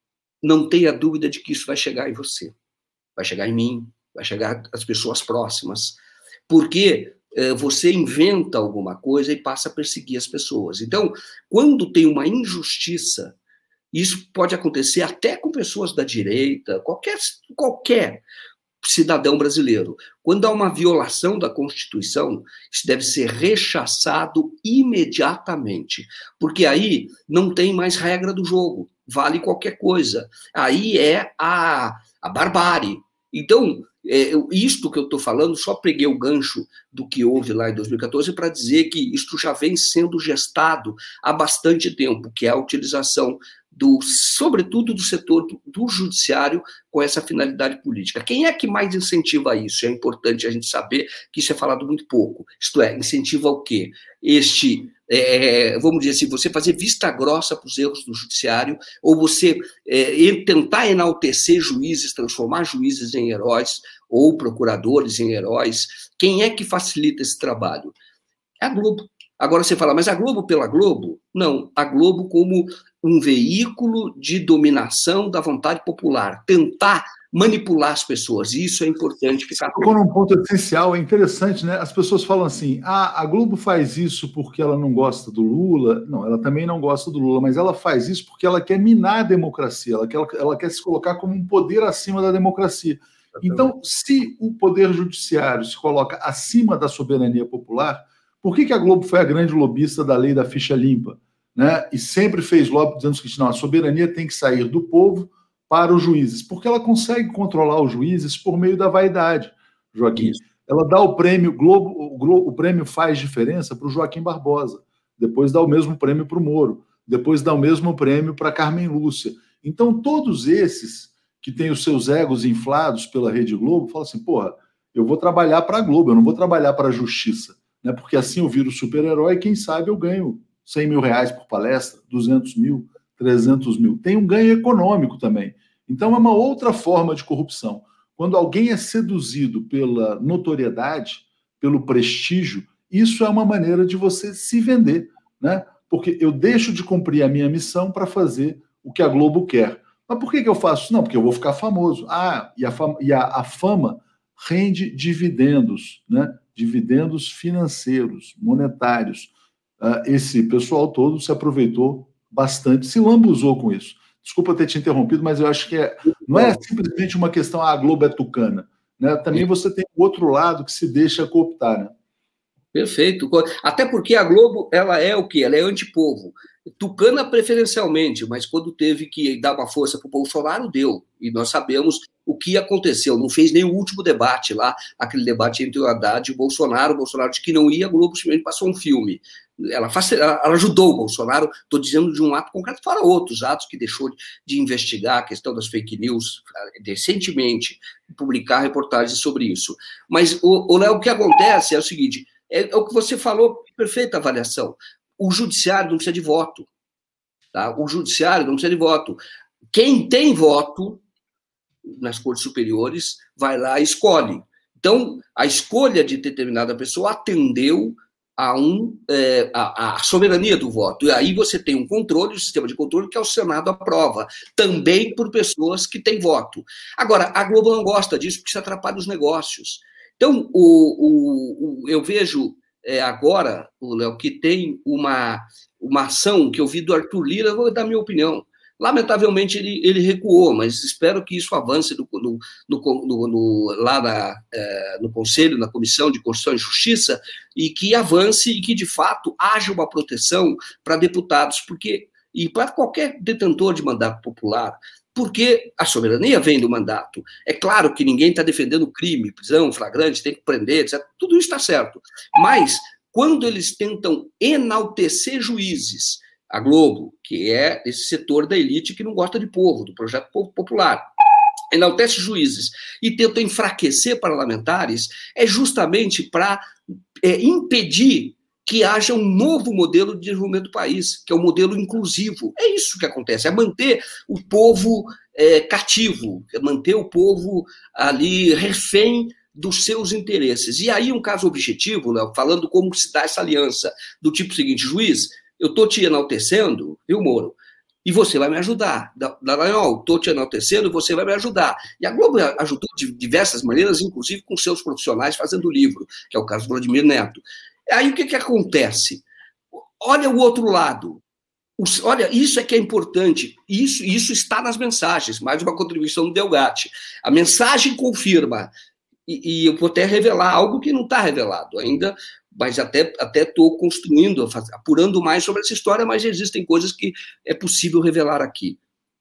não tenha dúvida de que isso vai chegar em você, vai chegar em mim, vai chegar às pessoas próximas, porque eh, você inventa alguma coisa e passa a perseguir as pessoas. Então, quando tem uma injustiça, isso pode acontecer até com pessoas da direita, qualquer, qualquer cidadão brasileiro. Quando há uma violação da Constituição, isso deve ser rechaçado imediatamente, porque aí não tem mais regra do jogo, vale qualquer coisa. Aí é a, a barbárie. Então, é, isto que eu estou falando, só peguei o gancho do que houve lá em dois mil e catorze para dizer que isto já vem sendo gestado há bastante tempo, que é a utilização do, sobretudo do setor do, do judiciário com essa finalidade política. Quem é que mais incentiva isso? É importante a gente saber que isso é falado muito pouco. Isto é, incentiva o quê? Este, é, vamos dizer assim, você fazer vista grossa para os erros do judiciário, ou você é, tentar enaltecer juízes, transformar juízes em heróis, ou procuradores em heróis. Quem é que facilita esse trabalho? É a Globo. Agora você fala, mas a Globo pela Globo? Não, a Globo como um veículo de dominação da vontade popular, tentar manipular as pessoas, e isso é importante ficar... Tocou num ponto essencial, é interessante, né? As pessoas falam assim, ah, a Globo faz isso porque ela não gosta do Lula. Não, ela também não gosta do Lula, mas ela faz isso porque ela quer minar a democracia, ela quer, ela quer se colocar como um poder acima da democracia. Então, se o poder judiciário se coloca acima da soberania popular, por que que a Globo foi a grande lobista da lei da ficha limpa? Né? E sempre fez lobby dizendo que não, a soberania tem que sair do povo para os juízes, porque ela consegue controlar os juízes por meio da vaidade, Joaquim. Isso. Ela dá o prêmio Globo, o, Globo, o prêmio Faz Diferença para o Joaquim Barbosa, depois dá o mesmo prêmio para o Moro, depois dá o mesmo prêmio para Carmen Lúcia. Então, todos esses que têm os seus egos inflados pela Rede Globo, falam assim, porra, eu vou trabalhar para a Globo, eu não vou trabalhar para a justiça, né? Porque assim eu viro super-herói e quem sabe eu ganho cem mil reais por palestra, duzentos mil, trezentos mil. Tem um ganho econômico também. Então é uma outra forma de corrupção. Quando alguém é seduzido pela notoriedade, pelo prestígio, isso é uma maneira de você se vender, né? Porque eu deixo de cumprir a minha missão para fazer o que a Globo quer. Mas por que que eu faço isso? Não, porque eu vou ficar famoso. Ah, e a fama, e a, a fama rende dividendos, né? Dividendos financeiros, monetários. Uh, esse pessoal todo se aproveitou bastante, se lambuzou com isso. Desculpa ter te interrompido, mas eu acho que é, não é simplesmente uma questão, ah, a Globo é tucana, né? Também você tem o outro lado que se deixa cooptar, né? Perfeito. Até porque a Globo, ela é o quê? Ela é antipovo. Tucana preferencialmente, mas quando teve que dar uma força para o Bolsonaro, deu. E nós sabemos o que aconteceu. Não fez nem o último debate lá, aquele debate entre o Haddad e o Bolsonaro. O Bolsonaro disse que não ia, a Globo simplesmente passou um filme. Ela, faz, ela ajudou o Bolsonaro, estou dizendo de um ato concreto, fora outros atos que deixou de investigar a questão das fake news, recentemente, publicar reportagens sobre isso. Mas, o Léo, o que acontece é o seguinte, é, é o que você falou, perfeita avaliação. O judiciário não precisa de voto. Tá? O judiciário não precisa de voto. Quem tem voto nas cortes superiores vai lá e escolhe. Então, a escolha de determinada pessoa atendeu a, um, é, a, a soberania do voto. E aí você tem um controle, um sistema de controle que é o Senado aprova, também por pessoas que têm voto. Agora, a Globo não gosta disso porque isso atrapalha os negócios. Então, o, o, o, eu vejo é, agora, o Léo, que tem uma, uma ação que eu vi do Arthur Lira, vou dar minha opinião. Lamentavelmente, ele, ele recuou, mas espero que isso avance no, no, no, no, no, lá na, é, no Conselho, na Comissão de Constituição e Justiça, e que avance e que, de fato, haja uma proteção para deputados, porque, e para qualquer detentor de mandato popular, porque a soberania vem do mandato. É claro que ninguém está defendendo crime, prisão, flagrante, tem que prender, etcétera. Tudo isso está certo. Mas, quando eles tentam enaltecer juízes, a Globo, que é esse setor da elite que não gosta de povo, do projeto popular, enaltece juízes e tenta enfraquecer parlamentares, é justamente para é, impedir que haja um novo modelo de desenvolvimento do país, que é o modelo inclusivo. É isso que acontece, é manter o povo é, cativo, é manter o povo ali refém dos seus interesses. E aí um caso objetivo, né, falando como se dá essa aliança, do tipo seguinte: juiz, eu estou te enaltecendo, viu, Moro? E você vai me ajudar. Dallagnol, estou te enaltecendo e você vai me ajudar. E a Globo ajudou de diversas maneiras, inclusive com seus profissionais fazendo livro, que é o caso do Vladimir Neto. Aí o que, que acontece? Olha o outro lado. Os, olha, isso é que é importante. Isso, isso está nas mensagens. Mais uma contribuição do Delgatti. A mensagem confirma. E, e eu vou até revelar algo que não está revelado ainda, mas até estou construindo, apurando mais sobre essa história, mas existem coisas que é possível revelar aqui.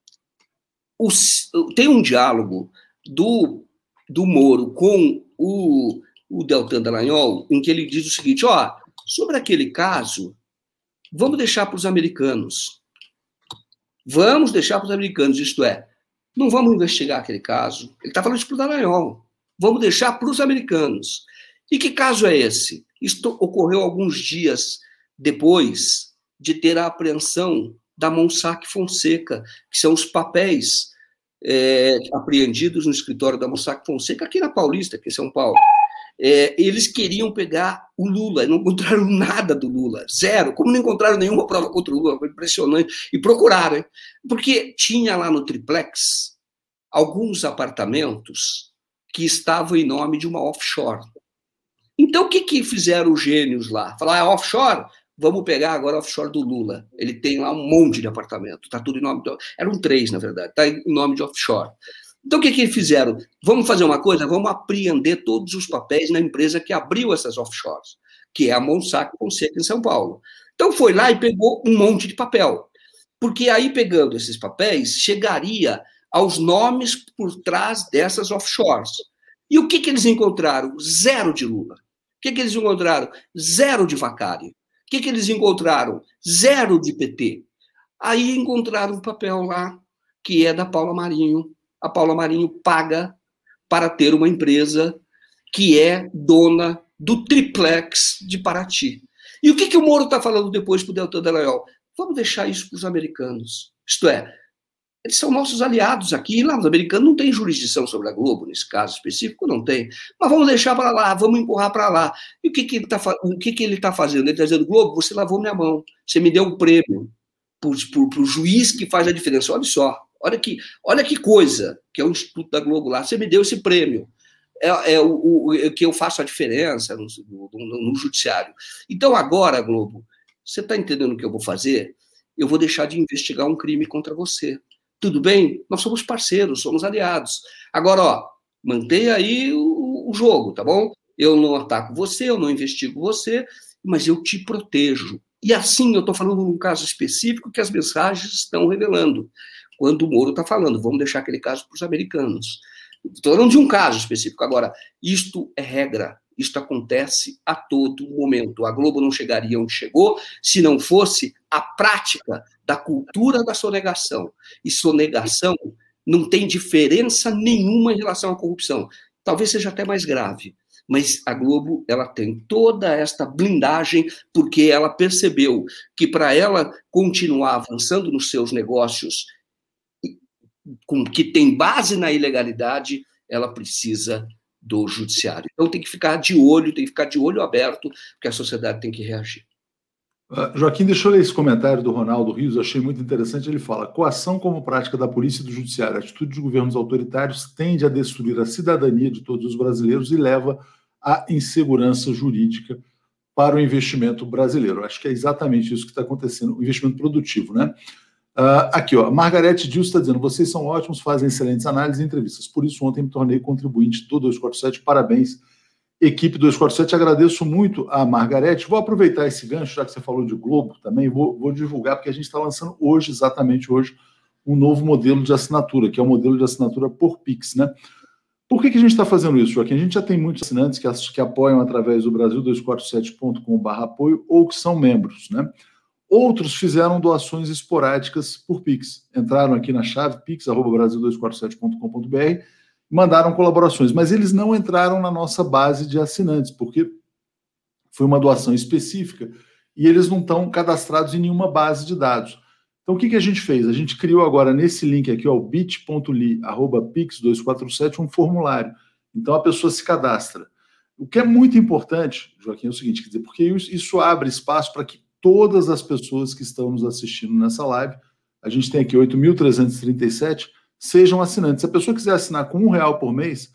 Os, tem um diálogo do, do Moro com o, o Deltan Dallagnol, em que ele diz o seguinte: ó, sobre aquele caso, vamos deixar para os americanos. Vamos deixar para os americanos, isto é, não vamos investigar aquele caso. Ele está falando isso para o Dallagnol. Vamos deixar para os americanos. E que caso é esse? Isto ocorreu alguns dias depois de ter a apreensão da Mossack Fonseca, que são os papéis é, apreendidos no escritório da Mossack Fonseca, aqui na Paulista, aqui em São Paulo. É, eles queriam pegar o Lula, e não encontraram nada do Lula, zero, como não encontraram nenhuma prova contra o Lula, foi impressionante, e procuraram, hein? Porque tinha lá no triplex alguns apartamentos que estavam em nome de uma offshore. Então, o que, que fizeram os gênios lá? Falaram, ah, offshore? Vamos pegar agora a offshore do Lula. Ele tem lá um monte de apartamento. Está tudo em nome de... Eram três, na verdade. Está em nome de offshore. Então, o que, que eles fizeram? Vamos fazer uma coisa? Vamos apreender todos os papéis na empresa que abriu essas offshores, que é a Mossack Fonseca, em São Paulo. Então, foi lá e pegou um monte de papel. Porque aí, pegando esses papéis, chegaria aos nomes por trás dessas offshores. E o que, que eles encontraram? Zero de Lula. O que, que eles encontraram? Zero de Vacari. O que, que eles encontraram? Zero de P T. Aí encontraram um papel lá, que é da Paula Marinho. A Paula Marinho paga para ter uma empresa que é dona do triplex de Paraty. E o que, que o Moro está falando depois para o Deltan Dallagnol? Vamos deixar isso para os americanos. Isto é, eles são nossos aliados aqui, e lá os americanos não têm jurisdição sobre a Globo, nesse caso específico, não tem. Mas vamos deixar para lá, vamos empurrar para lá. E o que, que ele está o que que ele tá fazendo? Ele está dizendo, Globo, você lavou minha mão, você me deu um prêmio para o juiz que faz a diferença. Olha só, olha que, olha que coisa, que é o Instituto da Globo lá, você me deu esse prêmio. É, é o, o, o que eu faço a diferença no, no, no judiciário. Então agora, Globo, você está entendendo o que eu vou fazer? Eu vou deixar de investigar um crime contra você. Tudo bem? Nós somos parceiros, somos aliados. Agora, ó, mantenha aí o, o jogo, tá bom? Eu não ataco você, eu não investigo você, mas eu te protejo. E assim, eu estou falando num caso específico que as mensagens estão revelando. Quando o Moro está falando, vamos deixar aquele caso para os americanos. Estou falando de um caso específico. Agora, isto é regra. Isto acontece a todo momento. A Globo não chegaria onde chegou se não fosse a prática da cultura da sonegação. E sonegação não tem diferença nenhuma em relação à corrupção. Talvez seja até mais grave. Mas a Globo, ela tem toda esta blindagem porque ela percebeu que para ela continuar avançando nos seus negócios com, que tem base na ilegalidade, ela precisa do judiciário. Então tem que ficar de olho, tem que ficar de olho aberto, porque a sociedade tem que reagir. Uh, Joaquim, deixa eu ler esse comentário do Ronaldo Rios, achei muito interessante. Ele fala, coação como prática da polícia e do judiciário, a atitude de governos autoritários tende a destruir a cidadania de todos os brasileiros e leva à insegurança jurídica para o investimento brasileiro. Acho que é exatamente isso que está acontecendo, o investimento produtivo, né? Uh, aqui, ó, Margarete Dias está dizendo, vocês são ótimos, fazem excelentes análises e entrevistas. Por isso, ontem me tornei contribuinte do duzentos e quarenta e sete. Parabéns, equipe duzentos e quarenta e sete. Agradeço muito a Margarete. Vou aproveitar esse gancho, já que você falou de Globo também, vou, vou divulgar, porque a gente está lançando hoje, exatamente hoje, um novo modelo de assinatura, que é o modelo de assinatura por Pix, né? Por que, que a gente está fazendo isso, Joaquim? A gente já tem muitos assinantes que, que apoiam através do Brasil duzentos e quarenta e sete ponto com barra apoio ou que são membros, né? Outros fizeram doações esporádicas por Pix. Entraram aqui na chave pix arroba brasil duzentos e quarenta e sete ponto com ponto br e mandaram colaborações, mas eles não entraram na nossa base de assinantes, porque foi uma doação específica e eles não estão cadastrados em nenhuma base de dados. Então, o que, que a gente fez? A gente criou agora nesse link aqui, ó, bit.ly arroba pix duzentos e quarenta e sete, um formulário. Então, a pessoa se cadastra. O que é muito importante, Joaquim, é o seguinte, quer dizer, porque isso abre espaço para que todas as pessoas que estão nos assistindo nessa live, a gente tem aqui oito mil trezentos e trinta e sete, sejam assinantes. Se a pessoa quiser assinar com um real por mês,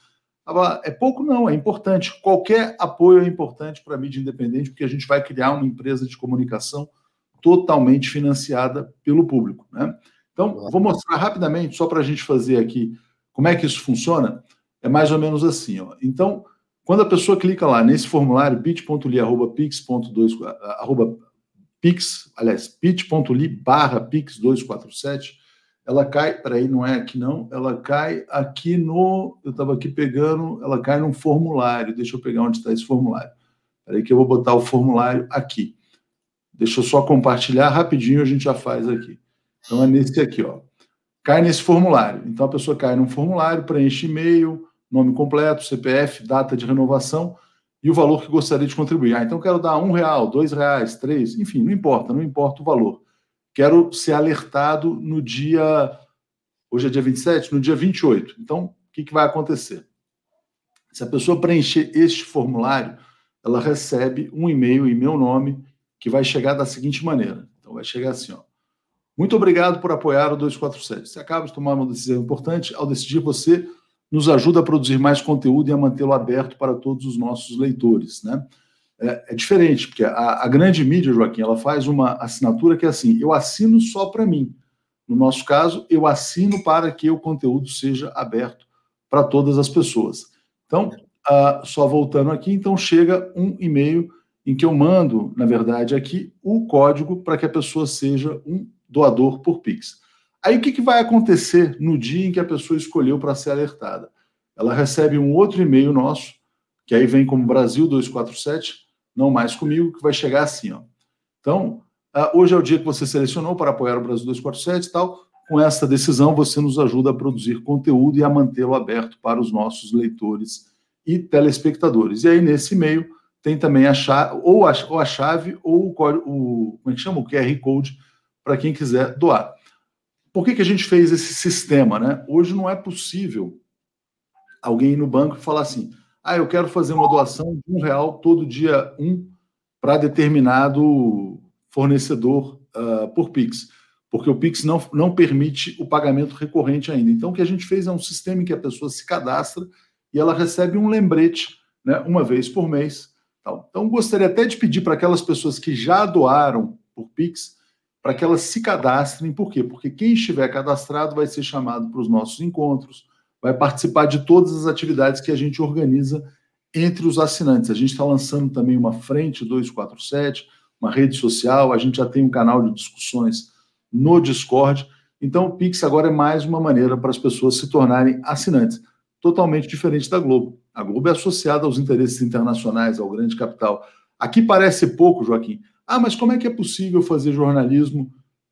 é pouco não, é importante. Qualquer apoio é importante para a mídia independente, porque a gente vai criar uma empresa de comunicação totalmente financiada pelo público, né? Então, vou mostrar rapidamente, só para a gente fazer aqui como é que isso funciona. É mais ou menos assim, ó. Então, quando a pessoa clica lá nesse formulário, bit.ly arroba pix ponto dois, arroba Pix, aliás, bit.ly barra Pix duzentos e quarenta e sete, ela cai, peraí, não é aqui não, ela cai aqui no, eu estava aqui pegando, ela cai num formulário, deixa eu pegar onde está esse formulário, peraí que eu vou botar o formulário aqui, deixa eu só compartilhar rapidinho, a gente já faz aqui, então é nesse aqui, ó, cai nesse formulário, então a pessoa cai num formulário, preenche e-mail, nome completo, C P F, data de renovação, e o valor que gostaria de contribuir. Ah, então quero dar um real, dois reais, três, enfim, não importa, não importa o valor. Quero ser alertado no dia, hoje é dia vinte e sete, no dia vinte e oito. Então, o que, que vai acontecer? Se a pessoa preencher este formulário, ela recebe um e-mail em meu nome, que vai chegar da seguinte maneira. Então, vai chegar assim, ó. Muito obrigado por apoiar o duzentos e quarenta e sete. Você acaba de tomar uma decisão importante, ao decidir você nos ajuda a produzir mais conteúdo e a mantê-lo aberto para todos os nossos leitores, né? É, é diferente, porque a, a grande mídia, Joaquim, ela faz uma assinatura que é assim, eu assino só para mim. No nosso caso, eu assino para que o conteúdo seja aberto para todas as pessoas. Então, uh, só voltando aqui, então chega um e-mail em que eu mando, na verdade, aqui o código para que a pessoa seja um doador por Pix. Aí o que, que vai acontecer no dia em que a pessoa escolheu para ser alertada? Ela recebe um outro e-mail nosso, que aí vem como Brasil duzentos e quarenta e sete, não mais comigo, que vai chegar assim, ó. Então, uh, hoje é o dia que você selecionou para apoiar o Brasil duzentos e quarenta e sete e tal. Com essa decisão, você nos ajuda a produzir conteúdo e a mantê-lo aberto para os nossos leitores e telespectadores. E aí, nesse e-mail, tem também a chave, ou a, ou a chave, ou o código, o, como é que chama? O Q R Code, para quem quiser doar. Por que, que a gente fez esse sistema, né? Hoje não é possível alguém ir no banco e falar assim, ah, eu quero fazer uma doação de um real todo dia um para determinado fornecedor uh, por Pix, porque o Pix não, não permite o pagamento recorrente ainda. Então, o que a gente fez é um sistema em que a pessoa se cadastra e ela recebe um lembrete, né, uma vez por mês. Tal. Então, gostaria até de pedir para aquelas pessoas que já doaram por Pix, para que elas se cadastrem. Por quê? Porque quem estiver cadastrado vai ser chamado para os nossos encontros, vai participar de todas as atividades que a gente organiza entre os assinantes. A gente está lançando também uma frente duzentos e quarenta e sete, uma rede social, a gente já tem um canal de discussões no Discord. Então, o Pix agora é mais uma maneira para as pessoas se tornarem assinantes, totalmente diferente da Globo. A Globo é associada aos interesses internacionais, ao grande capital. Aqui parece pouco, Joaquim. Ah, mas como é que é possível fazer jornalismo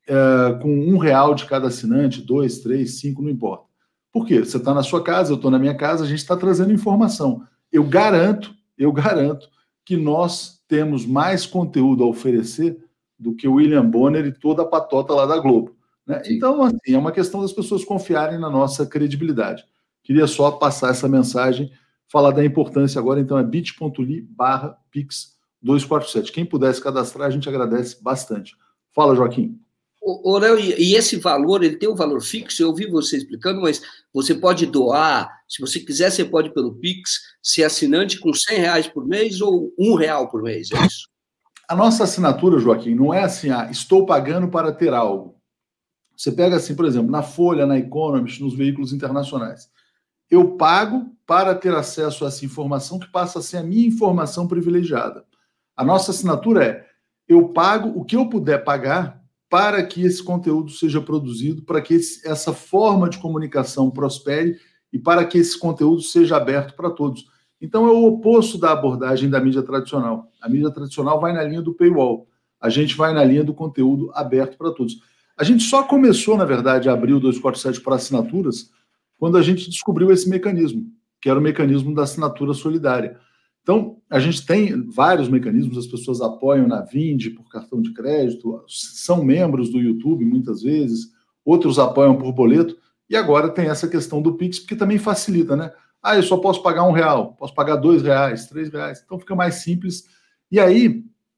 é, com um real de cada assinante, dois, três, cinco, não importa. Por quê? Você está na sua casa, eu estou na minha casa, a gente está trazendo informação. Eu garanto, eu garanto que nós temos mais conteúdo a oferecer do que o William Bonner e toda a patota lá da Globo, né? Então, assim, é uma questão das pessoas confiarem na nossa credibilidade. Queria só passar essa mensagem, falar da importância agora, então é bit.ly barra Pix duzentos e quarenta e sete. Quem pudesse cadastrar, a gente agradece bastante. Fala, Joaquim. Ô, Léo, e esse valor, ele tem um valor fixo? Eu ouvi você explicando, mas você pode doar, se você quiser, você pode pelo Pix, ser assinante com cem reais por mês ou um real por mês, é isso? A nossa assinatura, Joaquim, não é assim, ah, estou pagando para ter algo. Você pega assim, por exemplo, na Folha, na Economist, nos veículos internacionais. Eu pago para ter acesso a essa informação que passa a ser a minha informação privilegiada. A nossa assinatura é: eu pago o que eu puder pagar para que esse conteúdo seja produzido, para que esse, essa forma de comunicação prospere e para que esse conteúdo seja aberto para todos. Então, é o oposto da abordagem da mídia tradicional. A mídia tradicional vai na linha do paywall. A gente vai na linha do conteúdo aberto para todos. A gente só começou, na verdade, a abrir o duzentos e quarenta e sete para assinaturas quando a gente descobriu esse mecanismo, que era o mecanismo da assinatura solidária. Então, a gente tem vários mecanismos, as pessoas apoiam na Vindi por cartão de crédito, são membros do YouTube muitas vezes, outros apoiam por boleto, e agora tem essa questão do Pix, porque também facilita, né? Ah, eu só posso pagar um real, posso pagar dois reais, três reais, então fica mais simples. E aí,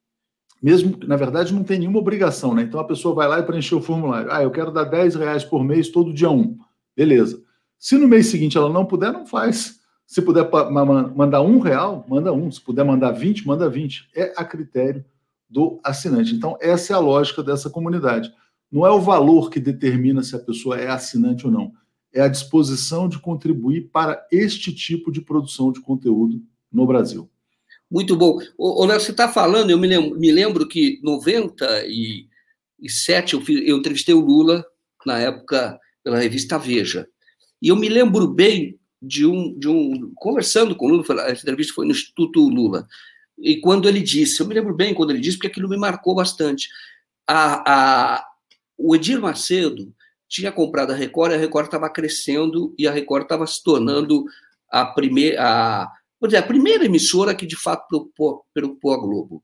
mesmo, na verdade, não tem nenhuma obrigação, né? Então a pessoa vai lá e preenche o formulário. Ah, eu quero dar dez reais por mês todo dia um. Beleza. Se no mês seguinte ela não puder, não faz. Se puder mandar um real, manda um. Se puder mandar vinte, manda vinte. É a critério do assinante. Então, essa é a lógica dessa comunidade. Não é o valor que determina se a pessoa é assinante ou não. É a disposição de contribuir para este tipo de produção de conteúdo no Brasil. Muito bom. Ô, Léo, você está falando, eu me lembro, me lembro que em noventa e sete eu, fiz, eu entrevistei o Lula, na época, pela revista Veja. E eu me lembro bem de um, de um conversando com o Lula, a entrevista foi no Instituto Lula, e quando ele disse, eu me lembro bem quando ele disse, porque aquilo me marcou bastante, a, a, o Edir Macedo tinha comprado a Record, e a Record estava crescendo, e a Record estava se tornando a primeira, a, vou dizer, a primeira emissora que, de fato, preocupou, preocupou a Globo.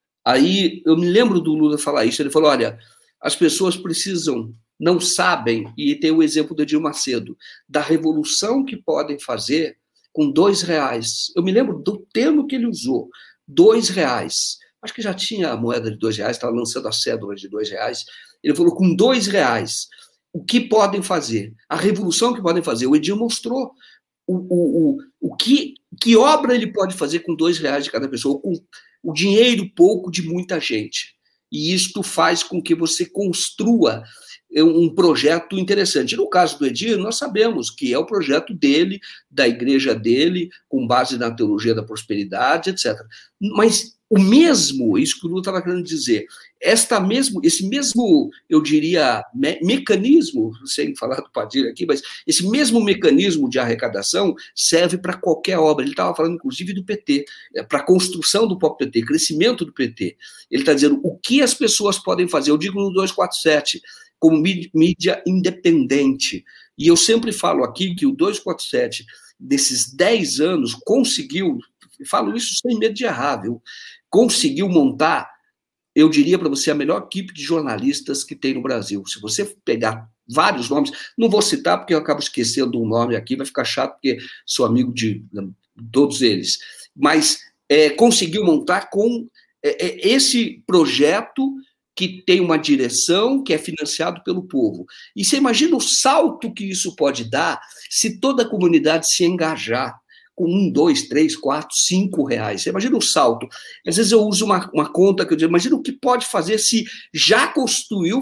Aí, eu me lembro do Lula falar isso, ele falou, olha, as pessoas precisam, não sabem, e tem o exemplo do Edir Macedo, da revolução que podem fazer com dois reais. Eu me lembro do termo que ele usou, dois reais. Acho que já tinha a moeda de dois reais, estava lançando a cédula de dois reais. Ele falou, com dois reais, o que podem fazer? A revolução que podem fazer. O Edir mostrou o, o, o, o que, que obra ele pode fazer com dois reais de cada pessoa, com o dinheiro pouco de muita gente. E isto faz com que você construa um projeto interessante. No caso do Edir, nós sabemos que é o projeto dele, da igreja dele, com base na teologia da prosperidade, etcétera. Mas o mesmo, isso que o Lula estava querendo dizer, esta mesmo, esse mesmo, eu diria, me, mecanismo, sem falar do Padilha aqui, mas esse mesmo mecanismo de arrecadação serve para qualquer obra. Ele estava falando, inclusive, do P T, para a construção do próprio P T, crescimento do P T. Ele está dizendo o que as pessoas podem fazer. Eu digo no duzentos e quarenta e sete, como mídia independente. E eu sempre falo aqui que o duzentos e quarenta e sete, desses dez anos, conseguiu, falo isso sem medo de errar, viu? Conseguiu montar, eu diria para você, a melhor equipe de jornalistas que tem no Brasil. Se você pegar vários nomes, não vou citar porque eu acabo esquecendo um nome aqui, vai ficar chato porque sou amigo de todos eles, mas é, conseguiu montar com é, é, esse projeto que tem uma direção, que é financiado pelo povo. E você imagina o salto que isso pode dar se toda a comunidade se engajar com um, dois, três, quatro, cinco reais. Você imagina o salto. Às vezes eu uso uma, uma conta que eu digo, imagina o que pode fazer se já construiu,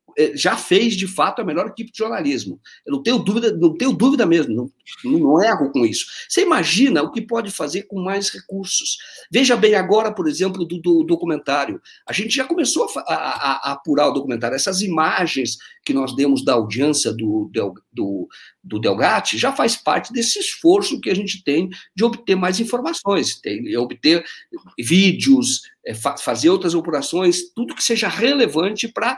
já fez, de fato, a melhor equipe de jornalismo. Eu não tenho dúvida, não tenho dúvida mesmo, não, não erro com isso. Você imagina o que pode fazer com mais recursos. Veja bem agora, por exemplo, do, do documentário. A gente já começou a, a, a apurar o documentário. Essas imagens que nós demos da audiência do, do, do Delgatti já faz parte desse esforço que a gente tem de obter mais informações, tem, obter vídeos, é, fa fazer outras operações, tudo que seja relevante para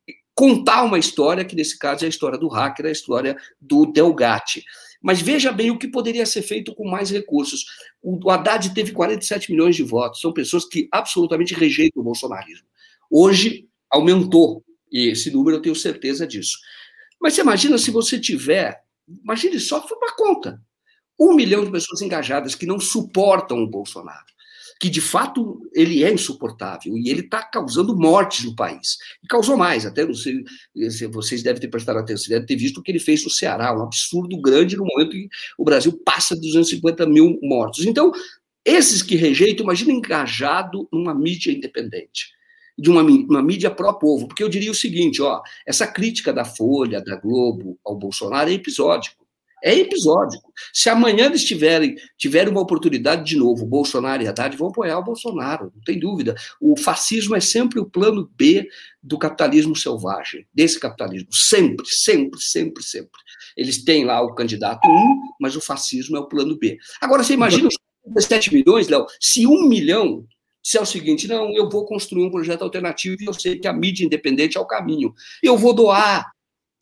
contar uma história, que nesse caso é a história do hacker, a história do Delgatti. Mas veja bem o que poderia ser feito com mais recursos. O Haddad teve quarenta e sete milhões de votos, são pessoas que absolutamente rejeitam o bolsonarismo. Hoje aumentou, e esse número eu tenho certeza disso. Mas você imagina se você tiver, imagine só, foi uma conta, um milhão de pessoas engajadas que não suportam o Bolsonaro, que de fato ele é insuportável e ele está causando mortes no país. E causou mais, até não sei, vocês devem ter prestado atenção, devem ter visto o que ele fez no Ceará, um absurdo grande no momento em que o Brasil passa de duzentos e cinquenta mil mortos. Então, esses que rejeitam, imagina engajado numa mídia independente. de uma, uma mídia pró-povo, porque eu diria o seguinte, ó, essa crítica da Folha, da Globo ao Bolsonaro é episódico. É episódico. Se amanhã eles tiverem, tiverem uma oportunidade de novo, Bolsonaro e Haddad vão apoiar o Bolsonaro, não tem dúvida. O fascismo é sempre o plano B do capitalismo selvagem, desse capitalismo. Sempre, sempre, sempre, sempre. Eles têm lá o candidato um, mas o fascismo é o plano B. Agora, você imagina os dezessete milhões, Léo, se um milhão disser o seguinte, não, eu vou construir um projeto alternativo e eu sei que a mídia independente é o caminho. Eu vou doar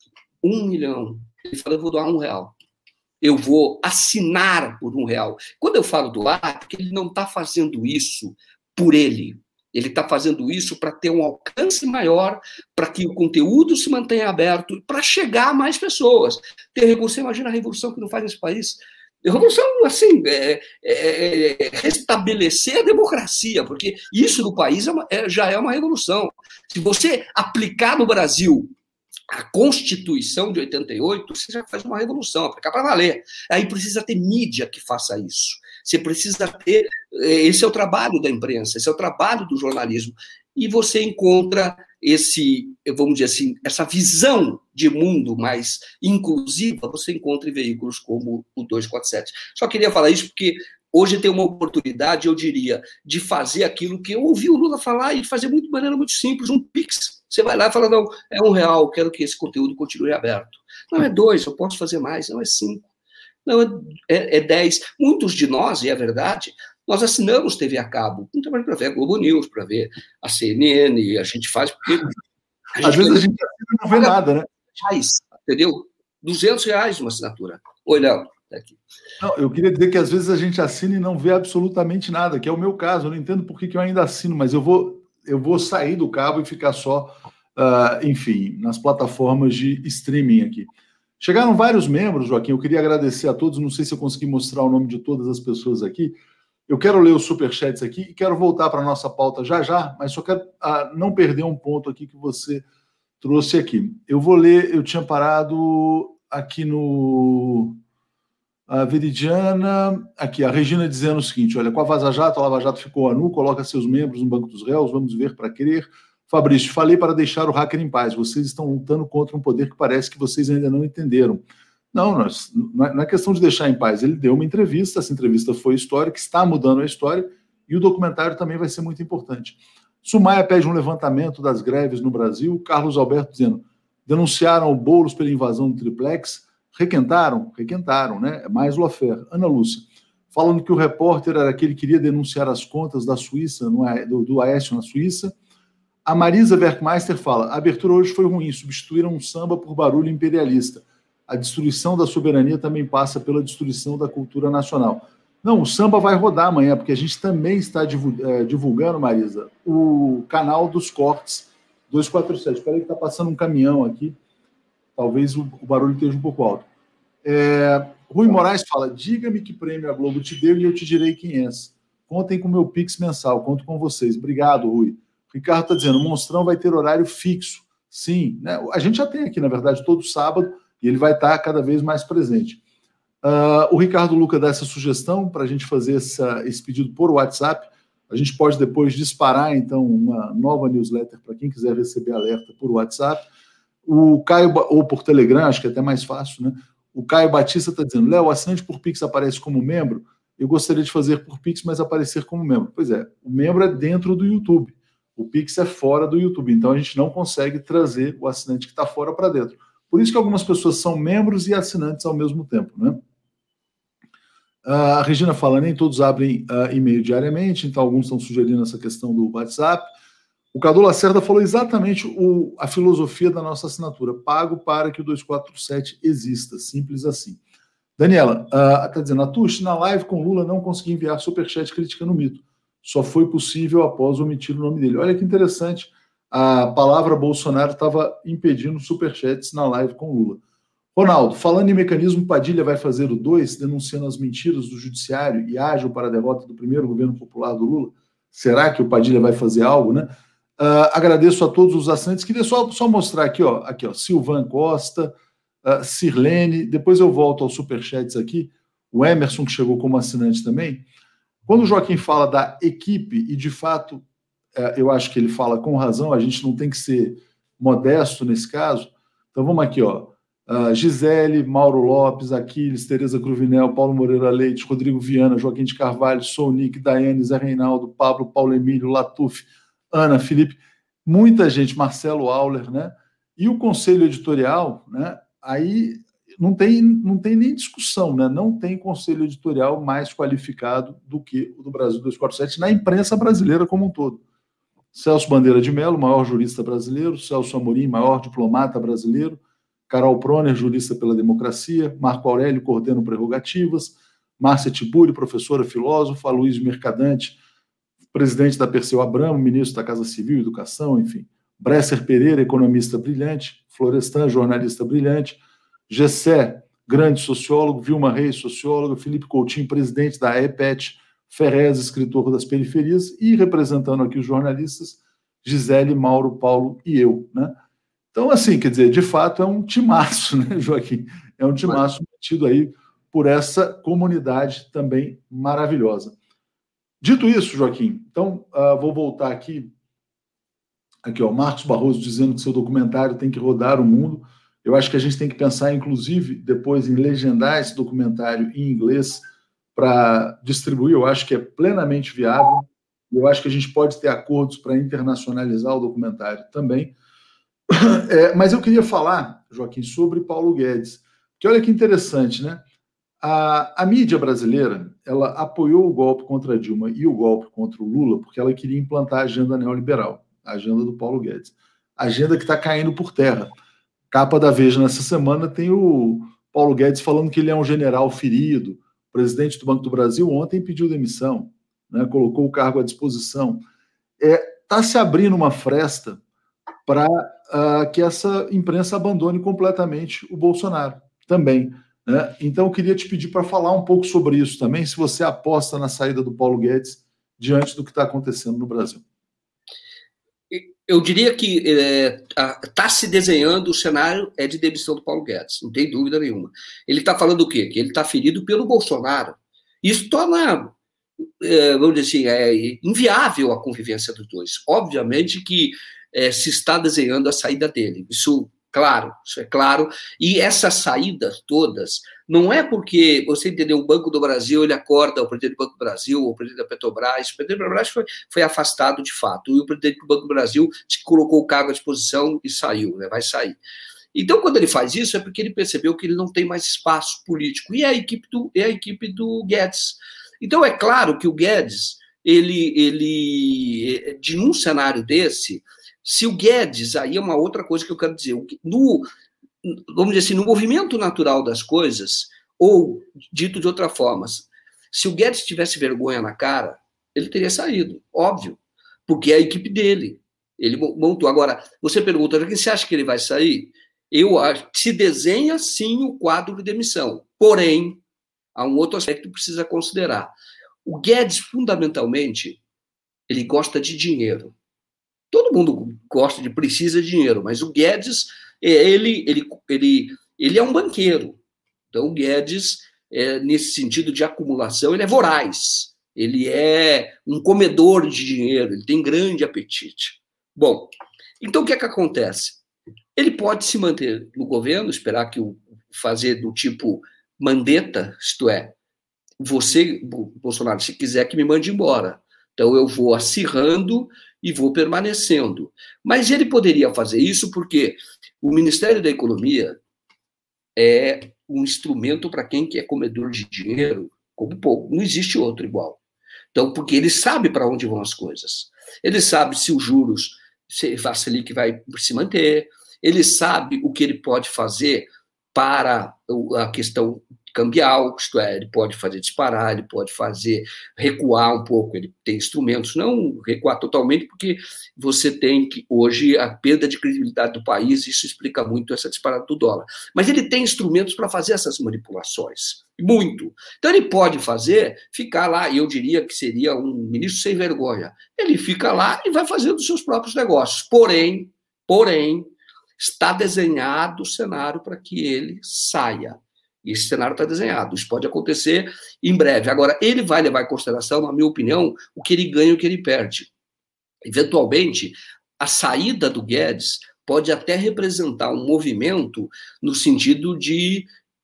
um milhão. Ele fala, eu vou doar um real. Eu vou assinar por um real. Quando eu falo doar, é porque ele não está fazendo isso por ele. Ele está fazendo isso para ter um alcance maior, para que o conteúdo se mantenha aberto, para chegar a mais pessoas. Ter recurso, imagina a revolução que não faz nesse país. A revolução, assim, é, é, é restabelecer a democracia, porque isso no país é uma, é, já é uma revolução. Se você aplicar no Brasil a Constituição de oitenta e oito, você já faz uma revolução, aplicar para valer. Aí precisa ter mídia que faça isso. Você precisa ter... Esse é o trabalho da imprensa, esse é o trabalho do jornalismo. E você encontra esse, vamos dizer assim, essa visão de mundo mais inclusiva, você encontra em veículos como o duzentos e quarenta e sete. Só queria falar isso porque hoje tem uma oportunidade, eu diria, de fazer aquilo que eu ouvi o Lula falar e fazer muito de maneira muito simples, um Pix. Você vai lá e fala, não, é um real, quero que esse conteúdo continue aberto. Não, é dois, eu posso fazer mais. Não, é cinco. Não, é, é dez. Muitos de nós, e é verdade, nós assinamos T V a cabo, muito mais para ver a Globo News, para ver a C N N, e a gente faz porque... A Às vezes a gente não vê nada, né? Reais, entendeu? duzentos reais uma assinatura. Oi, Léo. Aqui. Não, eu queria dizer que às vezes a gente assina e não vê absolutamente nada, que é o meu caso. Eu não entendo por que, que eu ainda assino, mas eu vou, eu vou sair do cabo e ficar só, uh, enfim, nas plataformas de streaming aqui. Chegaram vários membros, Joaquim. Eu queria agradecer a todos. Não sei se eu consegui mostrar o nome de todas as pessoas aqui. Eu quero ler os superchats aqui e quero voltar para a nossa pauta já já, mas só quero uh, não perder um ponto aqui que você trouxe aqui. Eu vou ler, eu tinha parado aqui no... A Veridiana, aqui, a Regina dizendo o seguinte, olha, com a Vaza Jato, a Lava Jato ficou a nu, coloca seus membros no banco dos réus, vamos ver para crer. Fabrício, falei para deixar o hacker em paz, vocês estão lutando contra um poder que parece que vocês ainda não entenderam. Não, nós, não é questão de deixar em paz, ele deu uma entrevista, essa entrevista foi histórica, está mudando a história, e o documentário também vai ser muito importante. Sumaia pede um levantamento das greves no Brasil, Carlos Alberto dizendo, denunciaram o Boulos pela invasão do triplex, requentaram? Requentaram, né? É mais Lofer. Ana Lúcia, falando que o repórter era aquele que queria denunciar as contas da Suíça, no, do, do Aécio na Suíça. A Marisa Werkmeister fala, a abertura hoje foi ruim, substituíram um samba por barulho imperialista. A destruição da soberania também passa pela destruição da cultura nacional. Não, o samba vai rodar amanhã, porque a gente também está divulgando, Marisa, o canal dos cortes duzentos e quarenta e sete. Espera aí que está passando um caminhão aqui. Talvez o, o barulho esteja um pouco alto. É, Rui Moraes fala, diga-me que prêmio a Globo te deu e eu te direi quem é. Contem com o meu Pix mensal, conto com vocês. Obrigado, Rui. O Ricardo está dizendo, o Monstrão vai ter horário fixo. Sim, né? A gente já tem aqui, na verdade, todo sábado, e ele vai estar cada vez mais presente. Uh, o Ricardo Luca dá essa sugestão para a gente fazer essa, esse pedido por WhatsApp. A gente pode depois disparar, então, uma nova newsletter para quem quiser receber alerta por WhatsApp. O Caio, ou por Telegram, acho que é até mais fácil, né? O Caio Batista está dizendo, Léo, o assinante por Pix aparece como membro? Eu gostaria de fazer por Pix, mas aparecer como membro. Pois é, o membro é dentro do YouTube. O Pix é fora do YouTube. Então, a gente não consegue trazer o assinante que está fora para dentro. Por isso que algumas pessoas são membros e assinantes ao mesmo tempo, né? A Regina fala, nem todos abrem uh, e-mail diariamente, então alguns estão sugerindo essa questão do WhatsApp. O Cadu Lacerda falou exatamente o, a filosofia da nossa assinatura. Pago para que o duzentos e quarenta e sete exista. Simples assim. Daniela, está uh, dizendo, Atush, na live com Lula não consegui enviar superchat criticando o mito. Só foi possível após omitir o nome dele. Olha que interessante. A palavra Bolsonaro estava impedindo superchats na live com Lula. Ronaldo, falando em mecanismo, Padilha vai fazer o dois, denunciando as mentiras do judiciário e ágil para a derrota do primeiro governo popular do Lula. Será que o Padilha vai fazer algo, né? Uh, agradeço a todos os assinantes. Queria só, só mostrar aqui, ó, aqui, ó, Silvan Costa, uh, Sirlene, depois eu volto aos superchats aqui, o Emerson, que chegou como assinante também. Quando o Joaquim fala da equipe, e de fato eu acho que ele fala com razão, a gente não tem que ser modesto nesse caso. Então vamos aqui, ó. Uh, Gisele, Mauro Lopes, Aquiles, Tereza Cruvinel, Paulo Moreira Leite, Rodrigo Viana, Joaquim de Carvalho, Sounic, Daiane, Zé Reinaldo, Pablo, Paulo Emílio, Latuf, Ana, Felipe, muita gente, Marcelo Auler, né? E o conselho editorial, né? Aí não tem, não tem nem discussão, né? Não tem conselho editorial mais qualificado do que o do Brasil duzentos e quarenta e sete na imprensa brasileira como um todo. Celso Bandeira de Mello, maior jurista brasileiro, Celso Amorim, maior diplomata brasileiro, Carol Proner, jurista pela democracia, Marco Aurélio, coordena prerrogativas, Márcia Tiburi, professora filósofa, Luiz Mercadante, presidente da Perseu Abramo, ministro da Casa Civil e Educação, enfim, Bresser Pereira, economista brilhante, Florestan, jornalista brilhante, Gessé, grande sociólogo, Vilma Reis, socióloga, Felipe Coutinho, presidente da E P E T, Ferrez, escritor das periferias, e representando aqui os jornalistas, Gisele, Mauro, Paulo e eu, né? Então, assim, quer dizer, de fato é um timaço, né, Joaquim? É um timaço metido aí por essa comunidade também maravilhosa. Dito isso, Joaquim, então uh, vou voltar aqui. Aqui, ó, Marcos Barroso dizendo que seu documentário tem que rodar o mundo. Eu acho que a gente tem que pensar, inclusive, depois em legendar esse documentário em inglês para distribuir. Eu acho que é plenamente viável. Eu acho que a gente pode ter acordos para internacionalizar o documentário também. É, mas eu queria falar, Joaquim, sobre Paulo Guedes, que olha que interessante, né? A, a mídia brasileira, ela apoiou o golpe contra a Dilma e o golpe contra o Lula porque ela queria implantar a agenda neoliberal, a agenda do Paulo Guedes. A agenda que está caindo por terra. Capa da Veja nessa semana tem o Paulo Guedes falando que ele é um general ferido. O presidente do Banco do Brasil ontem pediu demissão, né? Colocou o cargo à disposição. Está é, se abrindo uma fresta para uh, que essa imprensa abandone completamente o Bolsonaro também, né? Então, eu queria te pedir para falar um pouco sobre isso também, se você aposta na saída do Paulo Guedes diante do que está acontecendo no Brasil. Eu diria que está é, tá se desenhando o cenário é de demissão do Paulo Guedes, não tem dúvida nenhuma. Ele está falando o quê? Que ele está ferido pelo Bolsonaro. Isso torna, é, vamos dizer assim, é, inviável a convivência dos dois. Obviamente que É, se está desenhando a saída dele. Isso, claro, isso é claro. E essas saídas todas, não é porque, você entendeu, o Banco do Brasil, ele acorda, o presidente do Banco do Brasil, o presidente da Petrobras, o presidente da Petrobras foi, foi afastado de fato, e o presidente do Banco do Brasil colocou o cargo à disposição e saiu, né, vai sair. Então, quando ele faz isso, é porque ele percebeu que ele não tem mais espaço político, e é a equipe do, é a equipe do Guedes. Então, é claro que o Guedes, ele, ele de um cenário desse, se o Guedes, aí é uma outra coisa que eu quero dizer, no, vamos dizer assim, no movimento natural das coisas, ou, dito de outra forma, se o Guedes tivesse vergonha na cara, ele teria saído, óbvio, porque é a equipe dele. Ele montou. Agora, você pergunta, quem você acha que ele vai sair? Eu acho que se desenha, sim, o quadro de demissão. Porém, há um outro aspecto que precisa considerar. O Guedes, fundamentalmente, ele gosta de dinheiro. Todo mundo gosta de, precisa de dinheiro, mas o Guedes, ele, ele, ele, ele é um banqueiro. Então, o Guedes, é, nesse sentido de acumulação, ele é voraz. Ele é um comedor de dinheiro, ele tem grande apetite. Bom, então o que é que acontece? Ele pode se manter no governo, esperar que o fazer do tipo Mandetta, isto é, você, Bolsonaro, se quiser que me mande embora. Então, eu vou acirrando e vou permanecendo. Mas ele poderia fazer isso porque o Ministério da Economia é um instrumento para quem quer comedor de dinheiro, como pouco. Não existe outro igual. Então, porque ele sabe para onde vão as coisas. Ele sabe se os juros, se a Selic vai se manter, ele sabe o que ele pode fazer para a questão cambial, isto é, ele pode fazer disparar, ele pode fazer recuar um pouco, ele tem instrumentos, não recuar totalmente, porque você tem que, hoje, a perda de credibilidade do país, isso explica muito essa disparada do dólar. Mas ele tem instrumentos para fazer essas manipulações, muito. Então ele pode fazer, ficar lá, e eu diria que seria um ministro sem vergonha, ele fica lá e vai fazendo os seus próprios negócios, porém, porém, está desenhado o cenário para que ele saia. Esse cenário está desenhado. Isso pode acontecer em breve. Agora, ele vai levar em consideração, na minha opinião, o que ele ganha e o que ele perde. eventualmente, a saída do Guedes pode até representar um movimento no sentido de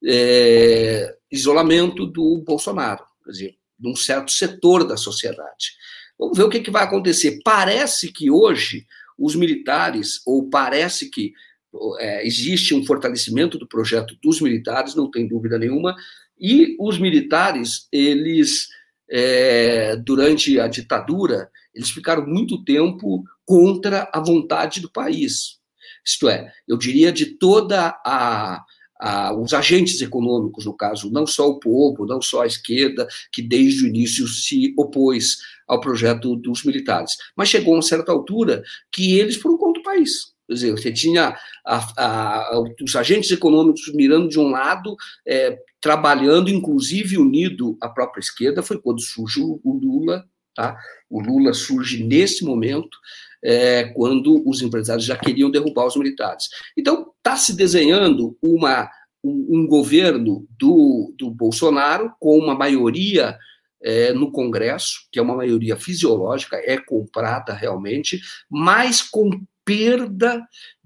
é, isolamento do Bolsonaro, quer dizer, de um certo setor da sociedade. Vamos ver o que, que vai acontecer. Parece que hoje os militares, ou parece que é, existe um fortalecimento do projeto dos militares, não tem dúvida nenhuma, e os militares, eles, é, durante a ditadura, eles ficaram muito tempo contra a vontade do país. Isto é, eu diria de toda a... Ah, os agentes econômicos, no caso, não só o povo, não só a esquerda, que desde o início se opôs ao projeto dos militares. Mas chegou a uma certa altura que eles foram contra o país. Quer dizer, você tinha a, a, os agentes econômicos mirando de um lado, é, trabalhando, inclusive unido à própria esquerda, foi quando surge o, o Lula, tá? O Lula surge nesse momento, É, quando os empresários já queriam derrubar os militares. Então, está se desenhando uma, um, um governo do, do Bolsonaro com uma maioria é, no Congresso, que é uma maioria fisiológica, é comprada realmente, mas com perda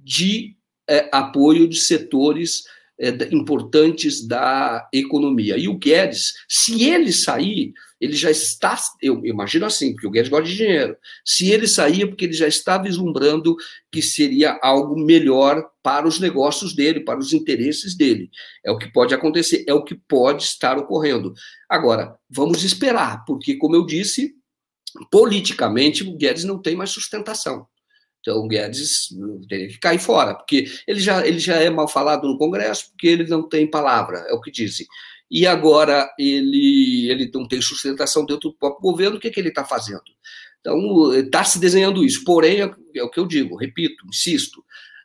de é, apoio de setores é, importantes da economia. E o Guedes, se ele sair, ele já está, eu imagino assim, porque o Guedes gosta de dinheiro, se ele sair é porque ele já está vislumbrando que seria algo melhor para os negócios dele, para os interesses dele. É o que pode acontecer, é o que pode estar ocorrendo. Agora, vamos esperar, porque, como eu disse, politicamente o Guedes não tem mais sustentação. Então, o Guedes teria que cair fora, porque ele já, ele já é mal falado no Congresso, porque ele não tem palavra, é o que dizem. E agora ele, ele não tem sustentação dentro do próprio governo, o que, é que ele está fazendo? Então, está se desenhando isso. Porém, é, é o que eu digo, repito, insisto,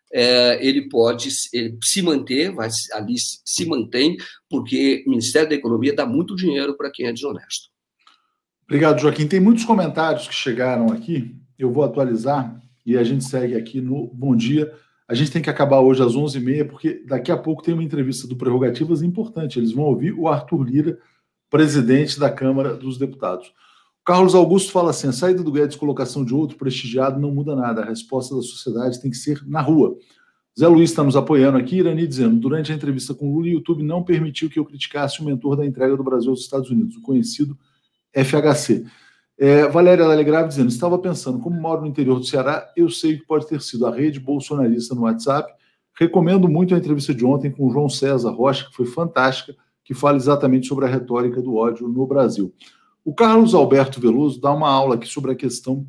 é, ele pode ele se manter, vai, ali se mantém, porque o Ministério da Economia dá muito dinheiro para quem é desonesto. Obrigado, Joaquim. Tem muitos comentários que chegaram aqui, eu vou atualizar e a gente segue aqui no Bom Dia. A gente tem que acabar hoje às onze e meia, porque daqui a pouco tem uma entrevista do Prerrogativas importante. Eles vão ouvir o Arthur Lira, presidente da Câmara dos Deputados. O Carlos Augusto fala assim, a saída do Guedes, colocação de outro prestigiado não muda nada. A resposta da sociedade tem que ser na rua. Zé Luiz está nos apoiando aqui, Irani dizendo, durante a entrevista com o Lula, o YouTube não permitiu que eu criticasse o mentor da entrega do Brasil aos Estados Unidos, o conhecido F H C. É, Valéria Lalegrave dizendo, estava pensando, como moro no interior do Ceará, eu sei que pode ter sido a rede bolsonarista no WhatsApp. Recomendo muito a entrevista de ontem com o João César Rocha, que foi fantástica, que fala exatamente sobre a retórica do ódio no Brasil. O Carlos Alberto Veloso dá uma aula aqui sobre a questão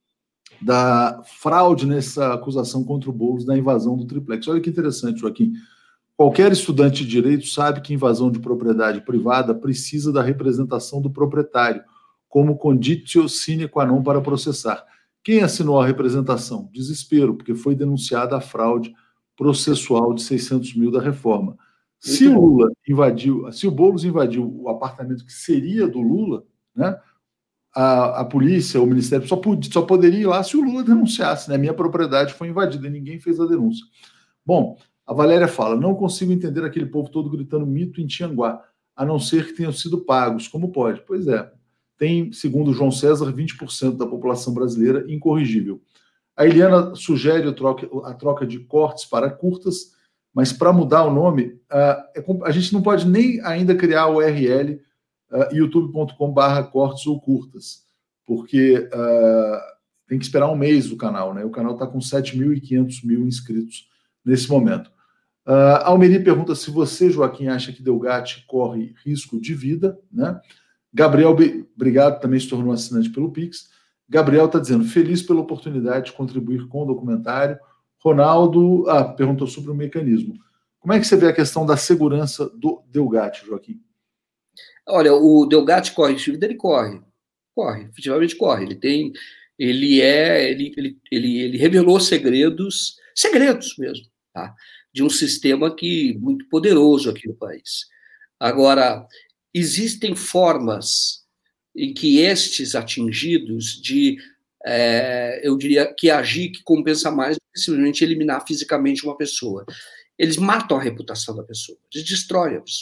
da fraude nessa acusação contra o Boulos da invasão do triplex. Olha que interessante, Joaquim. Qualquer estudante de direito sabe que invasão de propriedade privada precisa da representação do proprietário, como conditio sine qua non para processar. Quem assinou a representação? Desespero, porque foi denunciada a fraude processual de seiscentos mil da reforma. Se o Lula invadiu, se o Boulos invadiu o apartamento que seria do Lula, né, a, a polícia, o Ministério, só, pod, só poderia ir lá se o Lula denunciasse, né? Minha propriedade foi invadida e ninguém fez a denúncia. Bom, a Valéria fala, não consigo entender aquele povo todo gritando mito em Tianguá, a não ser que tenham sido pagos. Como pode? Pois é. Tem, segundo o João César, vinte por cento da população brasileira incorrigível. A Eliana sugere a troca, a troca de cortes para curtas, mas para mudar o nome, uh, a gente não pode nem ainda criar o U R L uh, youtube ponto com barra cortes ou curtas, porque uh, tem que esperar um mês o canal, né? O canal está com sete mil e quinhentos mil inscritos nesse momento. Uh, Almeri pergunta se você, Joaquim, acha que Delgatti corre risco de vida, né? Gabriel, obrigado, também se tornou assinante pelo Pix. Gabriel está dizendo, feliz pela oportunidade de contribuir com o documentário. Ronaldo ah, perguntou sobre o mecanismo. Como é que você vê a questão da segurança do Delgatti, Joaquim? Olha, o Delgatti corre, ele corre, corre, efetivamente corre. Ele tem, ele é, ele, ele, ele, ele revelou segredos, segredos mesmo, tá? De um sistema que muito poderoso aqui no país. Agora, existem formas em que estes atingidos de, é, eu diria, que agir que compensa mais do que simplesmente eliminar fisicamente uma pessoa. Eles matam a reputação da pessoa, eles destroem a pessoa.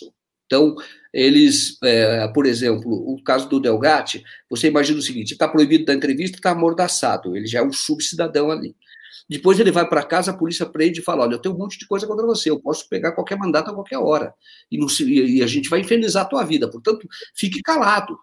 Então, eles, é, por exemplo, o caso do Delgatti, você imagina o seguinte, está proibido da entrevista, está amordaçado, ele já é um subcidadão ali. Depois ele vai para casa, a polícia prende e fala, olha, eu tenho um monte de coisa contra você, eu posso pegar qualquer mandato a qualquer hora, e, não se, e a gente vai infernizar a tua vida, portanto, fique calado,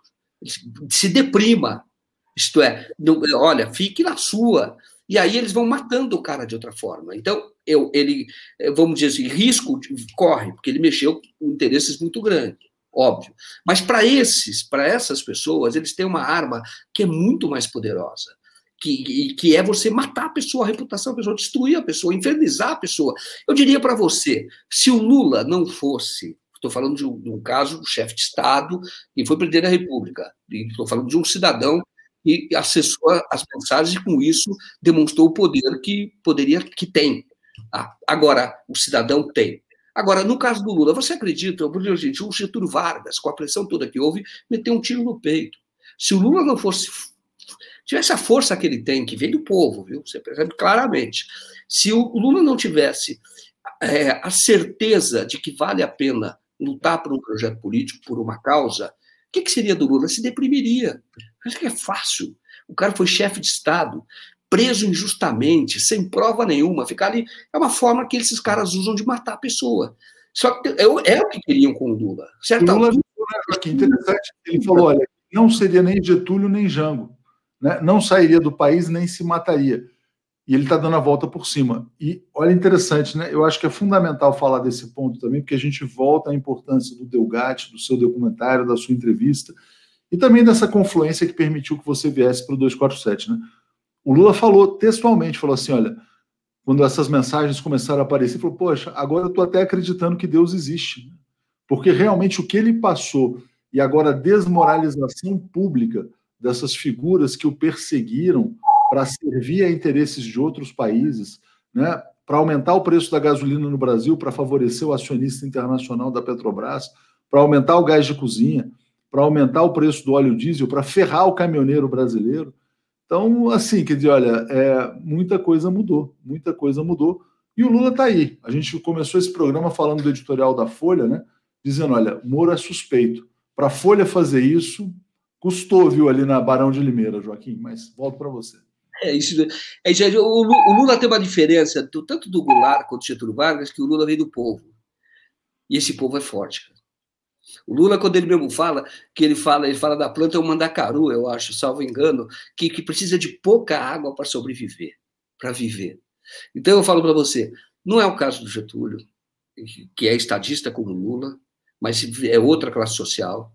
se deprima, isto é, não, olha, fique na sua, e aí eles vão matando o cara de outra forma. Então, eu, ele, vamos dizer assim, risco corre, porque ele mexeu com interesses muito grandes, óbvio. Mas para esses, para essas pessoas, eles têm uma arma que é muito mais poderosa, que, que é você matar a pessoa, a reputação da pessoa, destruir a pessoa, infernizar a pessoa. Eu diria para você, se o Lula não fosse, estou falando de um, de um caso do chefe de Estado que foi presidente da República, estou falando de um cidadão e acessou as mensagens e, com isso, demonstrou o poder que poderia, que tem. Ah, agora, o cidadão tem. Agora, no caso do Lula, você acredita, gente, o Getúlio Vargas, com a pressão toda que houve, meteu um tiro no peito. Se o Lula não fosse, tivesse a força que ele tem, que vem do povo, viu? Você percebe claramente. Se o Lula não tivesse é, a certeza de que vale a pena lutar por um projeto político, por uma causa, o que, que seria do Lula? Se deprimiria. Acho que é fácil. O cara foi chefe de Estado, preso injustamente, sem prova nenhuma, ficar ali. É uma forma que esses caras usam de matar a pessoa. Só que é, é o que queriam com o Lula. Certo? O Lula, que interessante, ele falou, olha, não seria nem Getúlio nem Jango, né? Não sairia do país nem se mataria. E ele está dando a volta por cima. E olha, interessante, né? Eu acho que é fundamental falar desse ponto também, porque a gente volta à importância do Delgatti, do seu documentário, da sua entrevista, e também dessa confluência que permitiu que você viesse para o duzentos e quarenta e sete, né? O Lula falou textualmente, falou assim, olha, quando essas mensagens começaram a aparecer, falou, poxa, agora eu estou até acreditando que Deus existe, né? Porque realmente o que ele passou e agora a desmoralização pública dessas figuras que o perseguiram para servir a interesses de outros países, né, para aumentar o preço da gasolina no Brasil, para favorecer o acionista internacional da Petrobras, para aumentar o gás de cozinha, para aumentar o preço do óleo diesel, para ferrar o caminhoneiro brasileiro. Então, assim, quer dizer, olha, é, muita coisa mudou, muita coisa mudou, e o Lula está aí. A gente começou esse programa falando do editorial da Folha, né, dizendo, olha, Moro é suspeito. Para a Folha fazer isso, custou, viu, ali na Barão de Limeira, Joaquim, mas volto para você. É isso, é isso. O, Lula, o Lula tem uma diferença, do, tanto do Goulart quanto do Getúlio Vargas, que o Lula vem do povo. E esse povo é forte. Cara. O Lula, quando ele mesmo fala, que ele fala, ele fala da planta, é o mandacaru, eu acho, salvo engano, que, que precisa de pouca água para sobreviver, para viver. Então eu falo para você, não é o caso do Getúlio, que é estadista como o Lula, mas é outra classe social.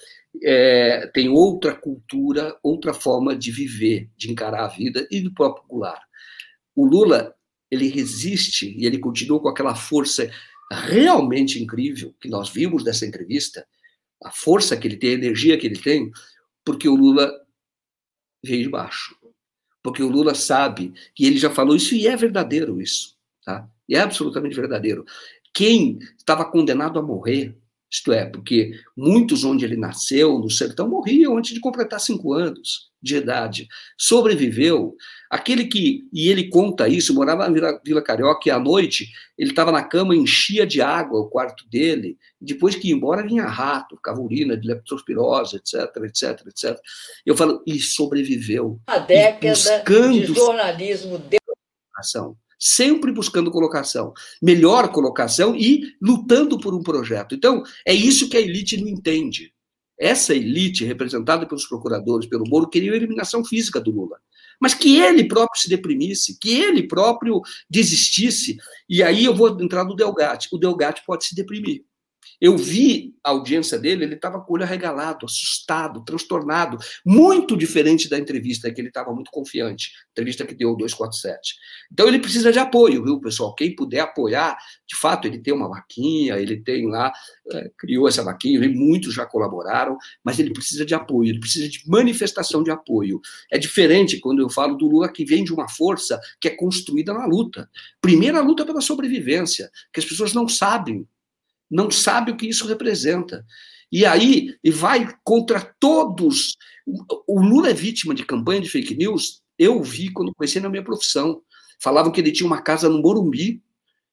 É, tem outra cultura, outra forma de viver, de encarar a vida, e do próprio Goulart. O Lula, ele resiste e ele continua com aquela força realmente incrível que nós vimos nessa entrevista, a força que ele tem, a energia que ele tem, porque o Lula veio de baixo. Porque o Lula sabe, que ele já falou isso, e é verdadeiro isso, tá? E é absolutamente verdadeiro. Quem estava condenado a morrer, isto é, porque muitos onde ele nasceu, no sertão, morriam antes de completar cinco anos de idade. Sobreviveu. Aquele que, e ele conta isso, morava na Vila, Vila Carioca, e à noite ele estava na cama, enchia de água o quarto dele, e depois que ia embora vinha rato, ficava urina de leptospirose, etc, etc, etcétera. Eu falo, ele sobreviveu. A década buscando de jornalismo de ação. Sempre buscando colocação, melhor colocação e lutando por um projeto. Então, é isso que a elite não entende. Essa elite, representada pelos procuradores, pelo Moro, queria a eliminação física do Lula. Mas que ele próprio se deprimisse, que ele próprio desistisse. E aí eu vou entrar no Delgatti. O Delgatti pode se deprimir. Eu vi a audiência dele, ele estava com o olho arregalado, assustado, transtornado, muito diferente da entrevista, que ele estava muito confiante, entrevista que deu o duzentos e quarenta e sete. Então ele precisa de apoio, viu, pessoal? Quem puder apoiar, de fato, ele tem uma vaquinha, ele tem lá, é, criou essa vaquinha, e muitos já colaboraram, mas ele precisa de apoio, ele precisa de manifestação de apoio. É diferente quando eu falo do Lula, que vem de uma força que é construída na luta. Primeiro, a luta pela sobrevivência, que as pessoas não sabem, não sabe o que isso representa. E aí, e vai contra todos. O Lula é vítima de campanha de fake news. Eu vi quando comecei na minha profissão. Falavam que ele tinha uma casa no Morumbi,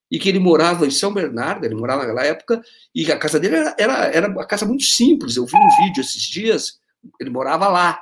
e que ele morava em São Bernardo, ele morava naquela época, e a casa dele era, era, era uma casa muito simples. Eu vi um vídeo esses dias, ele morava lá,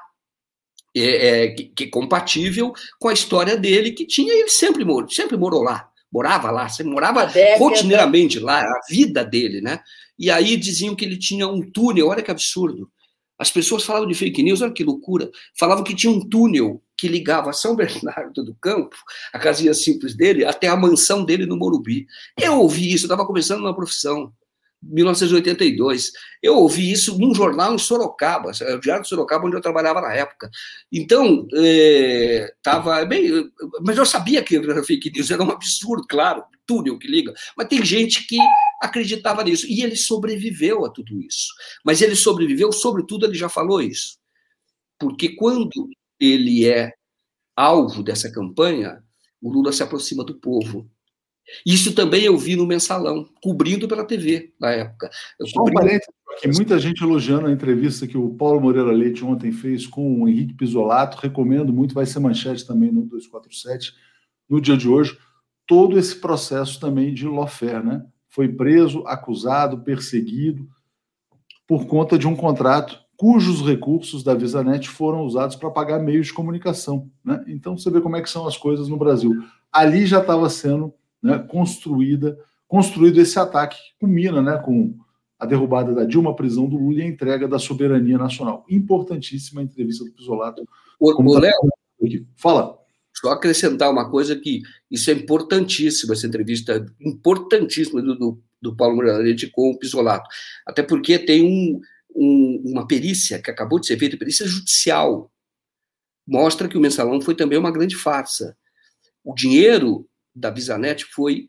é, é, que, que é compatível com a história dele, que tinha, ele sempre morou, sempre morou lá, morava lá, sempre morava rotineiramente lá, a vida dele, né? E aí diziam que ele tinha um túnel, olha que absurdo. As pessoas falavam de fake news, olha que loucura. Falavam que tinha um túnel que ligava São Bernardo do Campo, a casinha simples dele, até a mansão dele no Morumbi. Eu ouvi isso, eu estava começando uma profissão, mil novecentos e oitenta e dois. Eu ouvi isso num jornal em Sorocaba, o Diário de Sorocaba, onde eu trabalhava na época. Então, é, tava bem... Mas eu sabia que era fake news, era um absurdo, claro, túnel que liga. Mas tem gente que acreditava nisso. E ele sobreviveu a tudo isso. Mas ele sobreviveu, sobretudo, ele já falou isso. Porque quando ele é alvo dessa campanha, o Lula se aproxima do povo. Isso também eu vi no Mensalão, cobrindo pela T V na época. Eu Só um parênteses, que muita gente elogiando a entrevista que o Paulo Moreira Leite ontem fez com o Henrique Pisolato, recomendo muito, vai ser manchete também no duzentos e quarenta e sete, no dia de hoje, todo esse processo também de lawfare, né? Foi preso, acusado, perseguido, por conta de um contrato cujos recursos da VisaNet foram usados para pagar meios de comunicação, né? Então você vê como é que são as coisas no Brasil. Ali já estava sendo, né, construída, construído esse ataque que culmina, né, com a derrubada da Dilma, a prisão do Lula e a entrega da soberania nacional. Importantíssima a entrevista do Pisolato. Ô, ô, tá... Léo, fala. Só acrescentar uma coisa que isso é importantíssimo, essa entrevista importantíssima do, do, do Paulo Moreira Leite com o Pisolato. Até porque tem um, um, uma perícia que acabou de ser feita, perícia judicial, mostra que o Mensalão foi também uma grande farsa. O dinheiro da VisaNet foi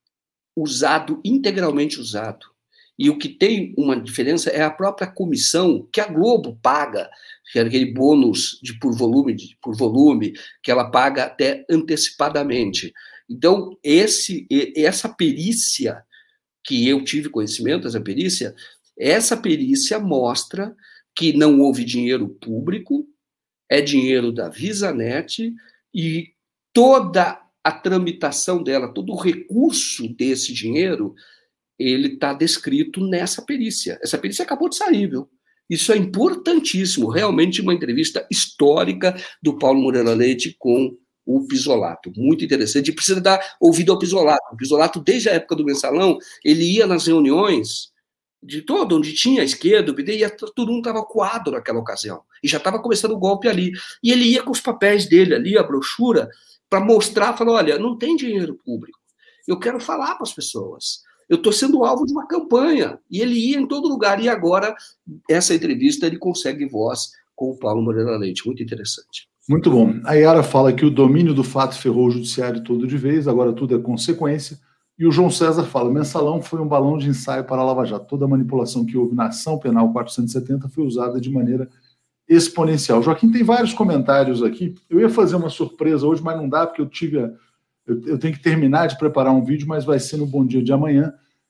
usado, integralmente usado. E o que tem uma diferença é a própria comissão que a Globo paga, que é aquele bônus de por volume, de, por volume, que ela paga até antecipadamente. Então, esse, essa perícia, que eu tive conhecimento, essa perícia, essa perícia mostra que não houve dinheiro público, é dinheiro da VisaNet, e toda a tramitação dela, todo o recurso desse dinheiro, ele está descrito nessa perícia. Essa perícia acabou de sair, viu? Isso é importantíssimo, realmente uma entrevista histórica do Paulo Moreira Leite com o Pisolato. Muito interessante, e precisa dar ouvido ao Pisolato. O Pisolato, desde a época do Mensalão, ele ia nas reuniões de todo, onde tinha a esquerda, o P D, e todo mundo estava coado naquela ocasião. E já estava começando o golpe ali. E ele ia com os papéis dele ali, a brochura, para mostrar, falar, olha, não tem dinheiro público. Eu quero falar para as pessoas. Eu estou sendo alvo de uma campanha. E ele ia em todo lugar. E agora, essa entrevista, ele consegue voz com o Paulo Moreira Leite. Muito interessante. Muito bom. A Yara fala que o domínio do fato ferrou o judiciário todo de vez, agora tudo é consequência. E o João César fala, Mensalão foi um balão de ensaio para a Lava Jato. Toda a manipulação que houve na ação penal quatrocentos e setenta foi usada de maneira exponencial. Joaquim, tem vários comentários aqui. Eu ia fazer uma surpresa hoje, mas não dá, porque eu tive a, eu, eu tenho que terminar de preparar um vídeo, mas vai ser no Bom Dia de amanhã.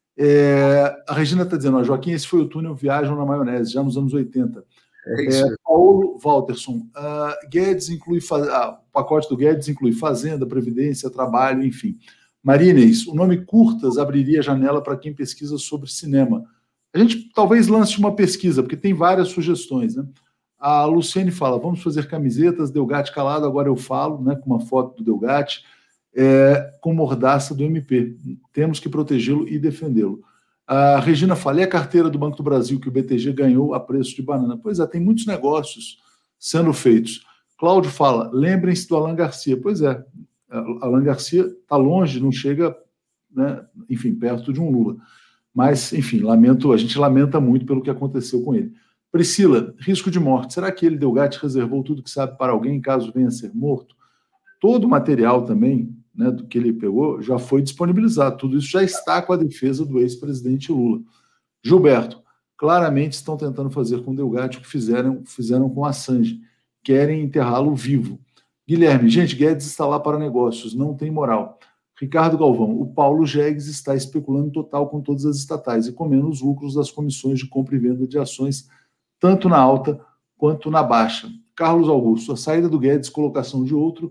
É, a Regina está dizendo, ó, Joaquim, esse foi o túnel Viajam na Maionese, já nos anos oitenta. É isso. É, Paulo Walterson, uh, Guedes inclui, ah, o pacote do Guedes inclui Fazenda, Previdência, Trabalho, enfim. Marínez, o nome Curtas abriria a janela para quem pesquisa sobre cinema. A gente talvez lance uma pesquisa, porque tem várias sugestões, né? A Luciene fala, vamos fazer camisetas, Delgatti calado, agora eu falo, né, com uma foto do Delgatti, é, com mordaça do M P. Temos que protegê-lo e defendê-lo. A Regina fala, e a carteira do Banco do Brasil que o B T G ganhou a preço de banana? Pois é, tem muitos negócios sendo feitos. Cláudio fala, lembrem-se do Alan Garcia. Pois é, Alan Garcia está longe, não chega, né, enfim, perto de um Lula. Mas, enfim, lamento, a gente lamenta muito pelo que aconteceu com ele. Priscila, risco de morte. Será que ele, Delgatti, reservou tudo que sabe para alguém, caso venha a ser morto? Todo o material também, né, do que ele pegou, já foi disponibilizado. Tudo isso já está com a defesa do ex-presidente Lula. Gilberto, claramente estão tentando fazer com Delgatti o que fizeram, fizeram com Assange. Querem enterrá-lo vivo. Guilherme, gente, Guedes está lá para negócios, não tem moral. Ricardo Galvão, o Paulo Jegues está especulando total com todas as estatais e comendo os lucros das comissões de compra e venda de ações, tanto na alta quanto na baixa. Carlos Augusto, a saída do Guedes, colocação de outro,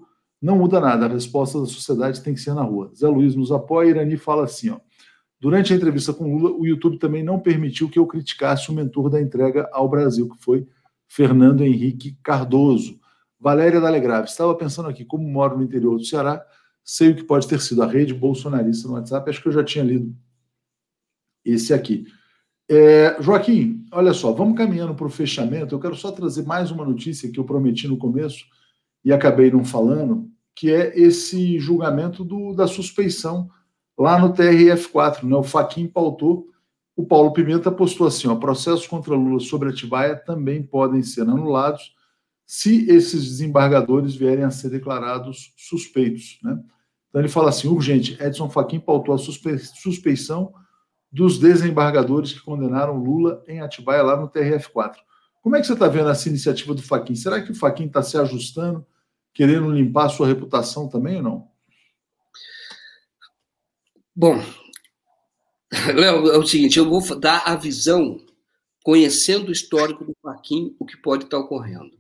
não muda nada, a resposta da sociedade tem que ser na rua. Zé Luiz nos apoia, Irani fala assim, ó, durante a entrevista com Lula, o YouTube também não permitiu que eu criticasse o mentor da entrega ao Brasil, que foi Fernando Henrique Cardoso. Valéria D'Alegrave, estava pensando aqui, como moro no interior do Ceará, sei o que pode ter sido a rede bolsonarista no WhatsApp, acho que eu já tinha lido esse aqui. É, Joaquim, olha só, vamos caminhando para o fechamento, eu quero só trazer mais uma notícia que eu prometi no começo e acabei não falando, que é esse julgamento do, da suspeição lá no T R F quatro, né? O Fachin pautou, o Paulo Pimenta postou assim, ó, processos contra Lula sobre Atibaia também podem ser anulados se esses desembargadores vierem a ser declarados suspeitos, né? Então ele fala assim, urgente, Edson Fachin pautou a suspe suspeição dos desembargadores que condenaram Lula em Atibaia lá no T R F quatro. Como é que você está vendo essa iniciativa do Fachin? Será que o Fachin está se ajustando, querendo limpar a sua reputação também ou não? Bom, Léo, é o seguinte, eu vou dar a visão, conhecendo o histórico do Fachin, o que pode estar ocorrendo.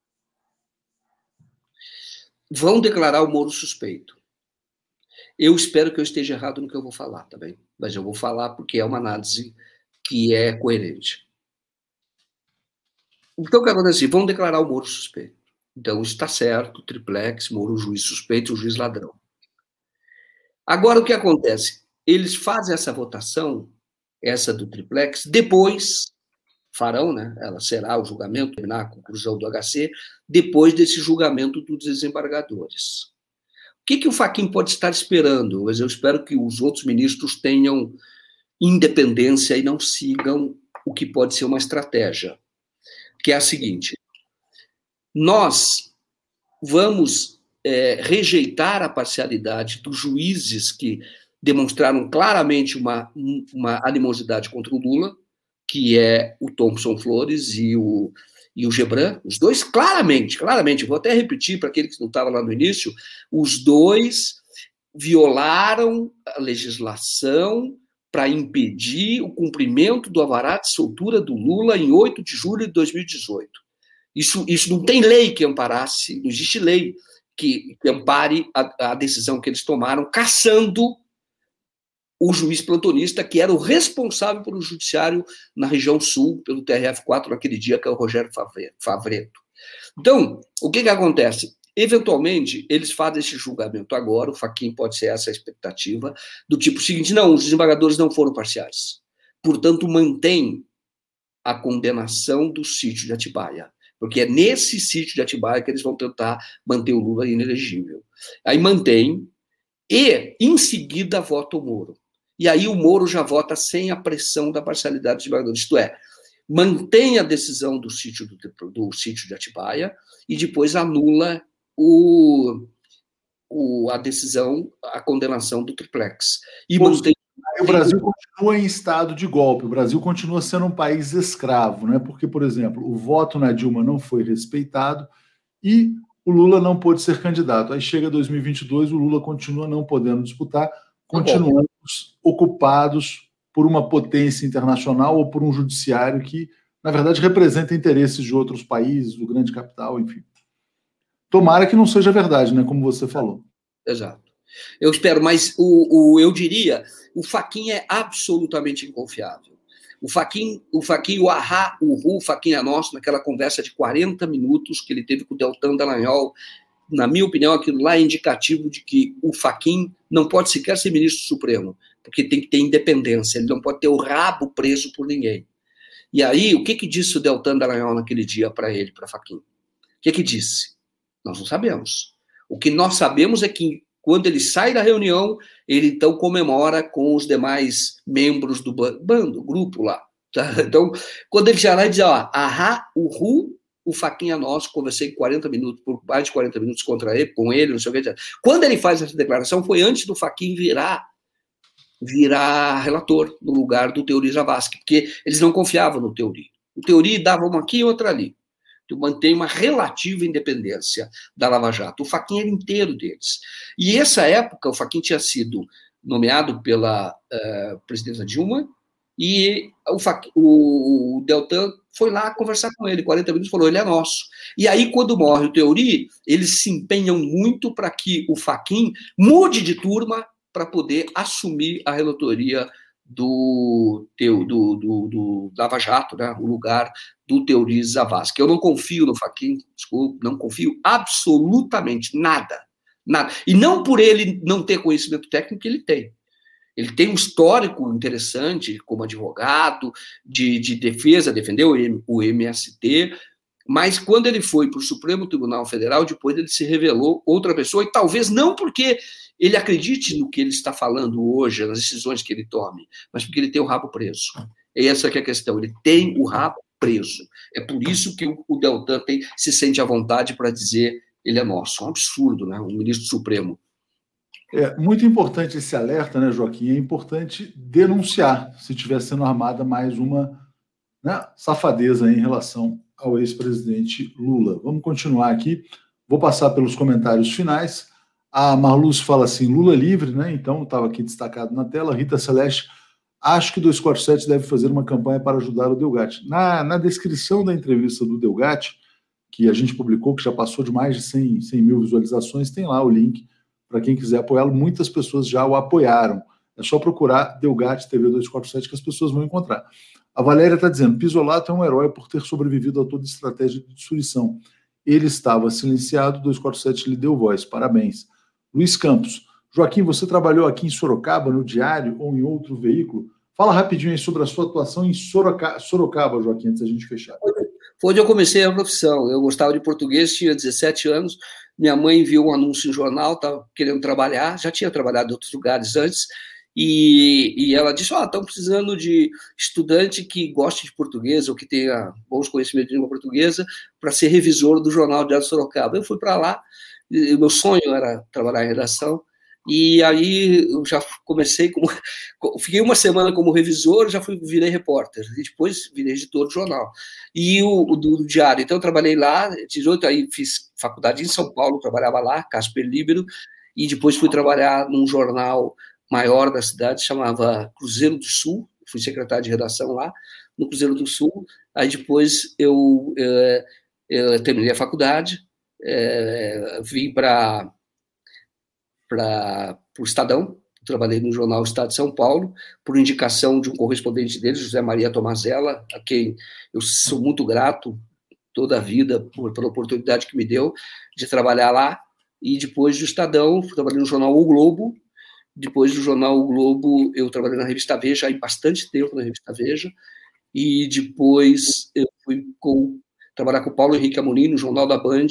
Vão declarar o Moro suspeito. Eu espero que eu esteja errado no que eu vou falar, tá bem? Mas eu vou falar porque é uma análise que é coerente. Então, o que acontece? Vão declarar o Moro suspeito. Então, está certo, triplex, Moro, juiz suspeito, o juiz ladrão. Agora, o que acontece? Eles fazem essa votação, essa do triplex, depois farão, né? Ela será o julgamento, terminar a conclusão do H C, depois desse julgamento dos desembargadores. O que, que o Fachin pode estar esperando? Mas eu espero que os outros ministros tenham independência e não sigam o que pode ser uma estratégia, que é a seguinte: nós vamos é, rejeitar a parcialidade dos juízes que demonstraram claramente uma, uma animosidade contra o Lula, que é o Thompson Flores e o, e o Gebran, os dois claramente, claramente, vou até repetir para aquele que não estava lá no início, os dois violaram a legislação para impedir o cumprimento do alvará de soltura do Lula em oito de julho de dois mil e dezoito. Isso, isso não tem lei que amparasse, não existe lei que, que ampare a, a decisão que eles tomaram, caçando o juiz plantonista, que era o responsável pelo judiciário na região sul, pelo T R F quatro, naquele dia, que é o Rogério Favreto. Então, o que que acontece? Eventualmente, eles fazem esse julgamento agora, o Fachin pode ser essa a expectativa, do tipo seguinte, não, os desembargadores não foram parciais. Portanto, mantém a condenação do sítio de Atibaia, porque é nesse sítio de Atibaia que eles vão tentar manter o Lula inelegível. Aí mantém, e, em seguida, vota o Moro. E aí o Moro já vota sem a pressão da parcialidade dos desembargadores, isto é, mantém a decisão do sítio, do, do sítio de Atibaia e depois anula o, o, a decisão, a condenação do triplex. E Pô, mantém... O Brasil continua em estado de golpe, o Brasil continua sendo um país escravo, né? Porque, por exemplo, o voto na Dilma não foi respeitado e o Lula não pôde ser candidato. Aí chega dois mil e vinte e dois, o Lula continua não podendo disputar, continuamos ocupados por uma potência internacional ou por um judiciário que, na verdade, representa interesses de outros países, do grande capital, enfim. Tomara que não seja verdade, né? Como você falou. Exato. Eu espero, mas o, o, eu diria, o Fachin é absolutamente inconfiável. O Fachin, o Fachin, o Ahá, o Ru, o Fachin é nosso, naquela conversa de quarenta minutos que ele teve com o Deltan Dallagnol, na minha opinião, aquilo lá é indicativo de que o Fachin não pode sequer ser ministro supremo, porque tem que ter independência, ele não pode ter o rabo preso por ninguém. E aí, o que que disse o Deltan Dallagnol naquele dia para ele, para Fachin? O que que disse? Nós não sabemos. O que nós sabemos é que, quando ele sai da reunião, ele então comemora com os demais membros do bando, grupo lá. Tá? Então, quando ele já vai dizer, ó, Ahá, o Ru, o Fachin é nosso, conversei quarenta minutos, por mais de quarenta minutos contra ele, com ele, não sei o que. Etcétera. Quando ele faz essa declaração, foi antes do Fachin virar, virar relator no lugar do Teori Zavascki, porque eles não confiavam no Teori. O Teori dava uma aqui e outra ali. Então, mantém uma relativa independência da Lava Jato. O Fachin era inteiro deles. E essa época, o Fachin tinha sido nomeado pela uh, presidenta Dilma E o, Fachin, o Deltan foi lá conversar com ele, quarenta minutos, falou, ele é nosso. E aí, quando morre o Theory, eles se empenham muito para que o Fachin mude de turma para poder assumir a relatoria do, do, do, do Lava Jato, né? O lugar do Theory Zavascki. Eu não confio no Fachin, desculpa, não confio absolutamente nada, nada. E não por ele não ter conhecimento técnico, que ele tem. Ele tem um histórico interessante como advogado, de, de defesa, defendeu o M S T, mas quando ele foi para o Supremo Tribunal Federal, depois ele se revelou outra pessoa, e talvez não porque ele acredite no que ele está falando hoje, nas decisões que ele tome, mas porque ele tem o rabo preso. É essa que é a questão, ele tem o rabo preso. É por isso que o Deltan tem, se sente à vontade para dizer ele é nosso. É um absurdo, né? Um ministro supremo. É muito importante esse alerta, né, Joaquim? É importante denunciar se estiver sendo armada mais uma, né, safadeza em relação ao ex-presidente Lula. Vamos continuar aqui. Vou passar pelos comentários finais. A Marluz fala assim, Lula livre, né? Então, estava aqui destacado na tela. Rita Celeste, acho que duzentos e quarenta e sete deve fazer uma campanha para ajudar o Delgatti. Na, na descrição da entrevista do Delgatti, que a gente publicou, que já passou de mais de cem, cem mil visualizações, tem lá o link para quem quiser apoiá-lo. Muitas pessoas já o apoiaram. É só procurar Delgatti T V duzentos e quarenta e sete que as pessoas vão encontrar. A Valéria está dizendo, Pisolato é um herói por ter sobrevivido a toda estratégia de destruição. Ele estava silenciado, duzentos e quarenta e sete lhe deu voz. Parabéns. Luiz Campos. Joaquim, você trabalhou aqui em Sorocaba, no Diário ou em outro veículo? Fala rapidinho aí sobre a sua atuação em Sorocaba, Sorocaba Joaquim, antes da gente fechar. Foi onde eu comecei a profissão. Eu gostava de português, tinha dezessete anos. Minha mãe viu um anúncio em jornal, estava querendo trabalhar, já tinha trabalhado em outros lugares antes, e, e ela disse, ó, oh, estão precisando de estudante que goste de português ou que tenha bons conhecimentos de língua portuguesa para ser revisor do Jornal Diário de Sorocaba. Eu fui para lá, e meu sonho era trabalhar em redação, e aí eu já comecei como... Fiquei uma semana como revisor, já fui, virei repórter, e depois virei editor do jornal. E o, o do, do Diário, então eu trabalhei lá, dezoito, aí fiz faculdade em São Paulo, trabalhava lá, Casper Libero, e depois fui trabalhar num jornal maior da cidade, chamava Cruzeiro do Sul, fui secretário de redação lá, no Cruzeiro do Sul. Aí depois eu, eu, eu terminei a faculdade, é, vim para para o Estadão, trabalhei no jornal Estado de São Paulo, por indicação de um correspondente dele, José Maria Tomazella, a quem eu sou muito grato toda a vida por, pela oportunidade que me deu de trabalhar lá. E depois do Estadão, trabalhei no jornal O Globo. Depois do jornal O Globo, eu trabalhei na revista Veja, há bastante tempo na revista Veja. E depois eu fui com, trabalhar com o Paulo Henrique Amorim no Jornal da Band,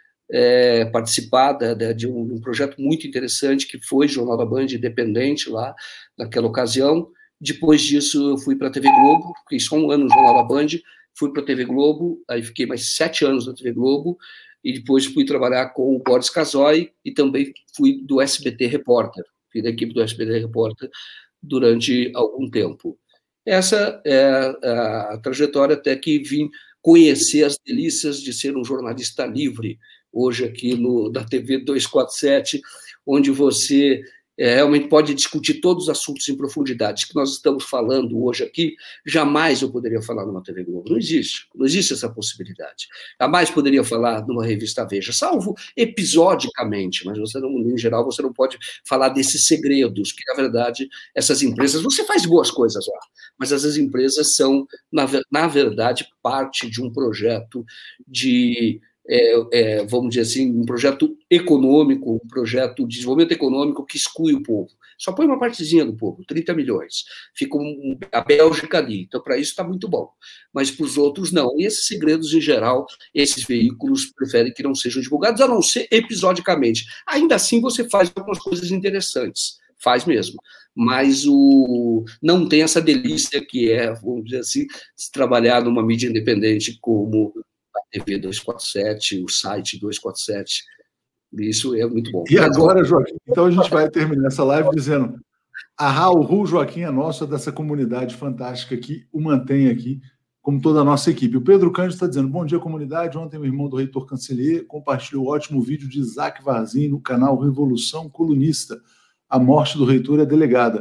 É, participar de, de, um, de um projeto muito interessante que foi Jornal da Band independente lá naquela ocasião. Depois disso eu fui para a T V Globo, fiquei só um ano no Jornal da Band, fui para a T V Globo, aí fiquei mais sete anos na T V Globo, e depois fui trabalhar com o Boris Casoy e também fui do S B T Repórter, fui da equipe do S B T Repórter durante algum tempo. Essa é a, a trajetória até que vim conhecer as delícias de ser um jornalista livre, hoje aqui no, da T V duzentos e quarenta e sete, onde você é, realmente pode discutir todos os assuntos em profundidade que nós estamos falando hoje aqui. Jamais eu poderia falar numa T V Globo, não existe, não existe essa possibilidade. Jamais poderia falar numa revista Veja, salvo episodicamente, mas você não, em geral você não pode falar desses segredos, que na verdade essas empresas, você faz boas coisas lá, mas essas empresas são, na, na verdade, parte de um projeto de... É, é, vamos dizer assim, um projeto econômico, um projeto de desenvolvimento econômico que exclui o povo. Só põe uma partezinha do povo, trinta milhões. Fica um, a Bélgica ali. Então, para isso está muito bom. Mas para os outros, não. E esses segredos, em geral, esses veículos preferem que não sejam divulgados, a não ser episodicamente. Ainda assim, você faz algumas coisas interessantes. Faz mesmo. Mas o, não tem essa delícia que é, vamos dizer assim, se trabalhar numa mídia independente como T V duzentos e quarenta e sete, o site duzentos e quarenta e sete, isso é muito bom. E agora, Joaquim, então a gente vai terminar essa live dizendo a o Joaquim é nosso, é dessa comunidade fantástica que o mantém aqui, como toda a nossa equipe. O Pedro Cândido está dizendo, bom dia, comunidade, ontem o irmão do reitor Cancelier compartilhou o ótimo vídeo de Isaac Varzim no canal Revolução Colunista, a morte do reitor é delegada.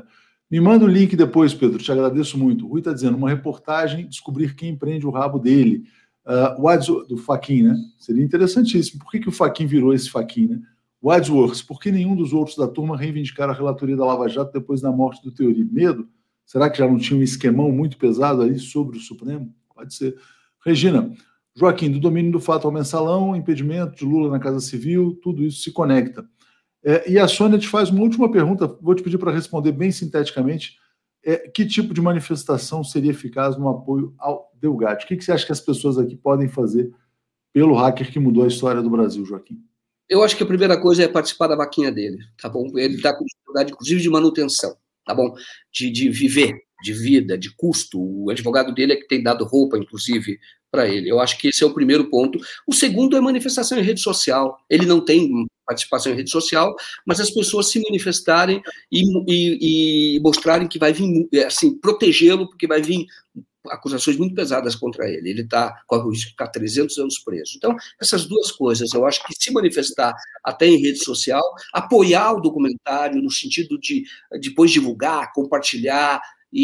Me manda o link depois, Pedro, te agradeço muito. O Rui está dizendo, uma reportagem, descobrir quem prende o rabo dele. Uh, Wadsworth, do Fachin, né? Seria interessantíssimo. Por que, que o Fachin virou esse Fachin, né? Wadsworth, por que nenhum dos outros da turma reivindicaram a relatoria da Lava Jato depois da morte do Teori? Medo? Será que já não tinha um esquemão muito pesado ali sobre o Supremo? Pode ser. Regina, Joaquim, do domínio do fato ao mensalão, impedimento de Lula na Casa Civil, tudo isso se conecta. É, e a Sônia te faz uma última pergunta, vou te pedir para responder bem sinteticamente. É, que tipo de manifestação seria eficaz no apoio ao Delgatti? O que, que você acha que as pessoas aqui podem fazer pelo hacker que mudou a história do Brasil, Joaquim? Eu acho que a primeira coisa é participar da vaquinha dele, tá bom? Ele está com dificuldade, inclusive, de manutenção, tá bom? De, de viver, de vida, de custo. O advogado dele é que tem dado roupa, inclusive, para ele. Eu acho que esse é o primeiro ponto. O segundo é manifestação em rede social. Ele não tem participação em rede social, mas as pessoas se manifestarem e, e, e mostrarem que vai vir, assim, protegê-lo, porque vai vir acusações muito pesadas contra ele. Ele tá, corre o risco de ficar trezentos anos preso. Então, essas duas coisas, eu acho que se manifestar até em rede social, apoiar o documentário no sentido de depois divulgar, compartilhar,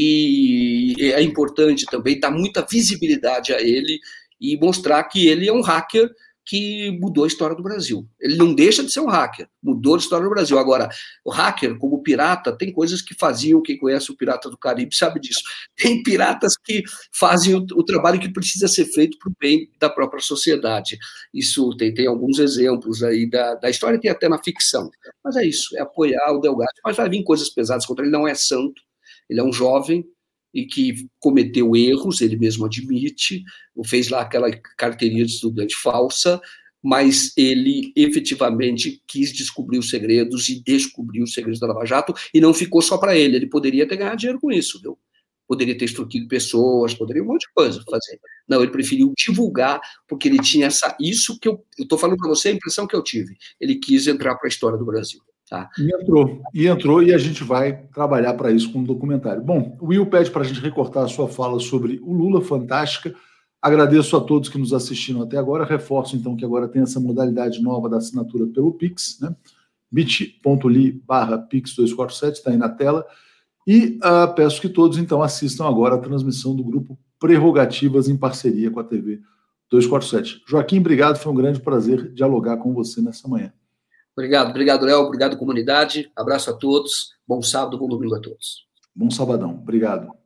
e é importante também dar muita visibilidade a ele e mostrar que ele é um hacker que mudou a história do Brasil. Ele não deixa de ser um hacker, mudou a história do Brasil. Agora, o hacker, como pirata, tem coisas que faziam, quem conhece o Pirata do Caribe sabe disso. Tem piratas que fazem o, o trabalho que precisa ser feito para o bem da própria sociedade. Isso tem, tem alguns exemplos aí da, da história, tem até na ficção. Mas é isso, é apoiar o Delgatti. Mas vai vir coisas pesadas contra ele, não é santo, ele é um jovem, e que cometeu erros, ele mesmo admite, fez lá aquela carteirinha de estudante falsa, mas ele efetivamente quis descobrir os segredos e descobriu os segredos da Lava Jato, e não ficou só para ele, ele poderia ter ganhado dinheiro com isso, viu? Poderia ter extorquido pessoas, poderia um monte de coisa fazer. Não, ele preferiu divulgar, porque ele tinha essa... Isso que eu estou falando para você, a impressão que eu tive. Ele quis entrar para a história do Brasil. Tá. E entrou, e entrou, e a gente vai trabalhar para isso com um documentário. Bom, o Will pede para a gente recortar a sua fala sobre o Lula, fantástica. Agradeço a todos que nos assistiram até agora. Reforço, então, que agora tem essa modalidade nova da assinatura pelo Pix, né? bit.ly barra Pix dois quatro sete, está aí na tela. E uh, peço que todos, então, assistam agora a transmissão do grupo Prerrogativas em parceria com a T V dois quatro sete. Joaquim, obrigado, foi um grande prazer dialogar com você nessa manhã. Obrigado, obrigado, Léo, obrigado, comunidade. Abraço a todos. Bom sábado, bom domingo a todos. Bom sabadão. Obrigado.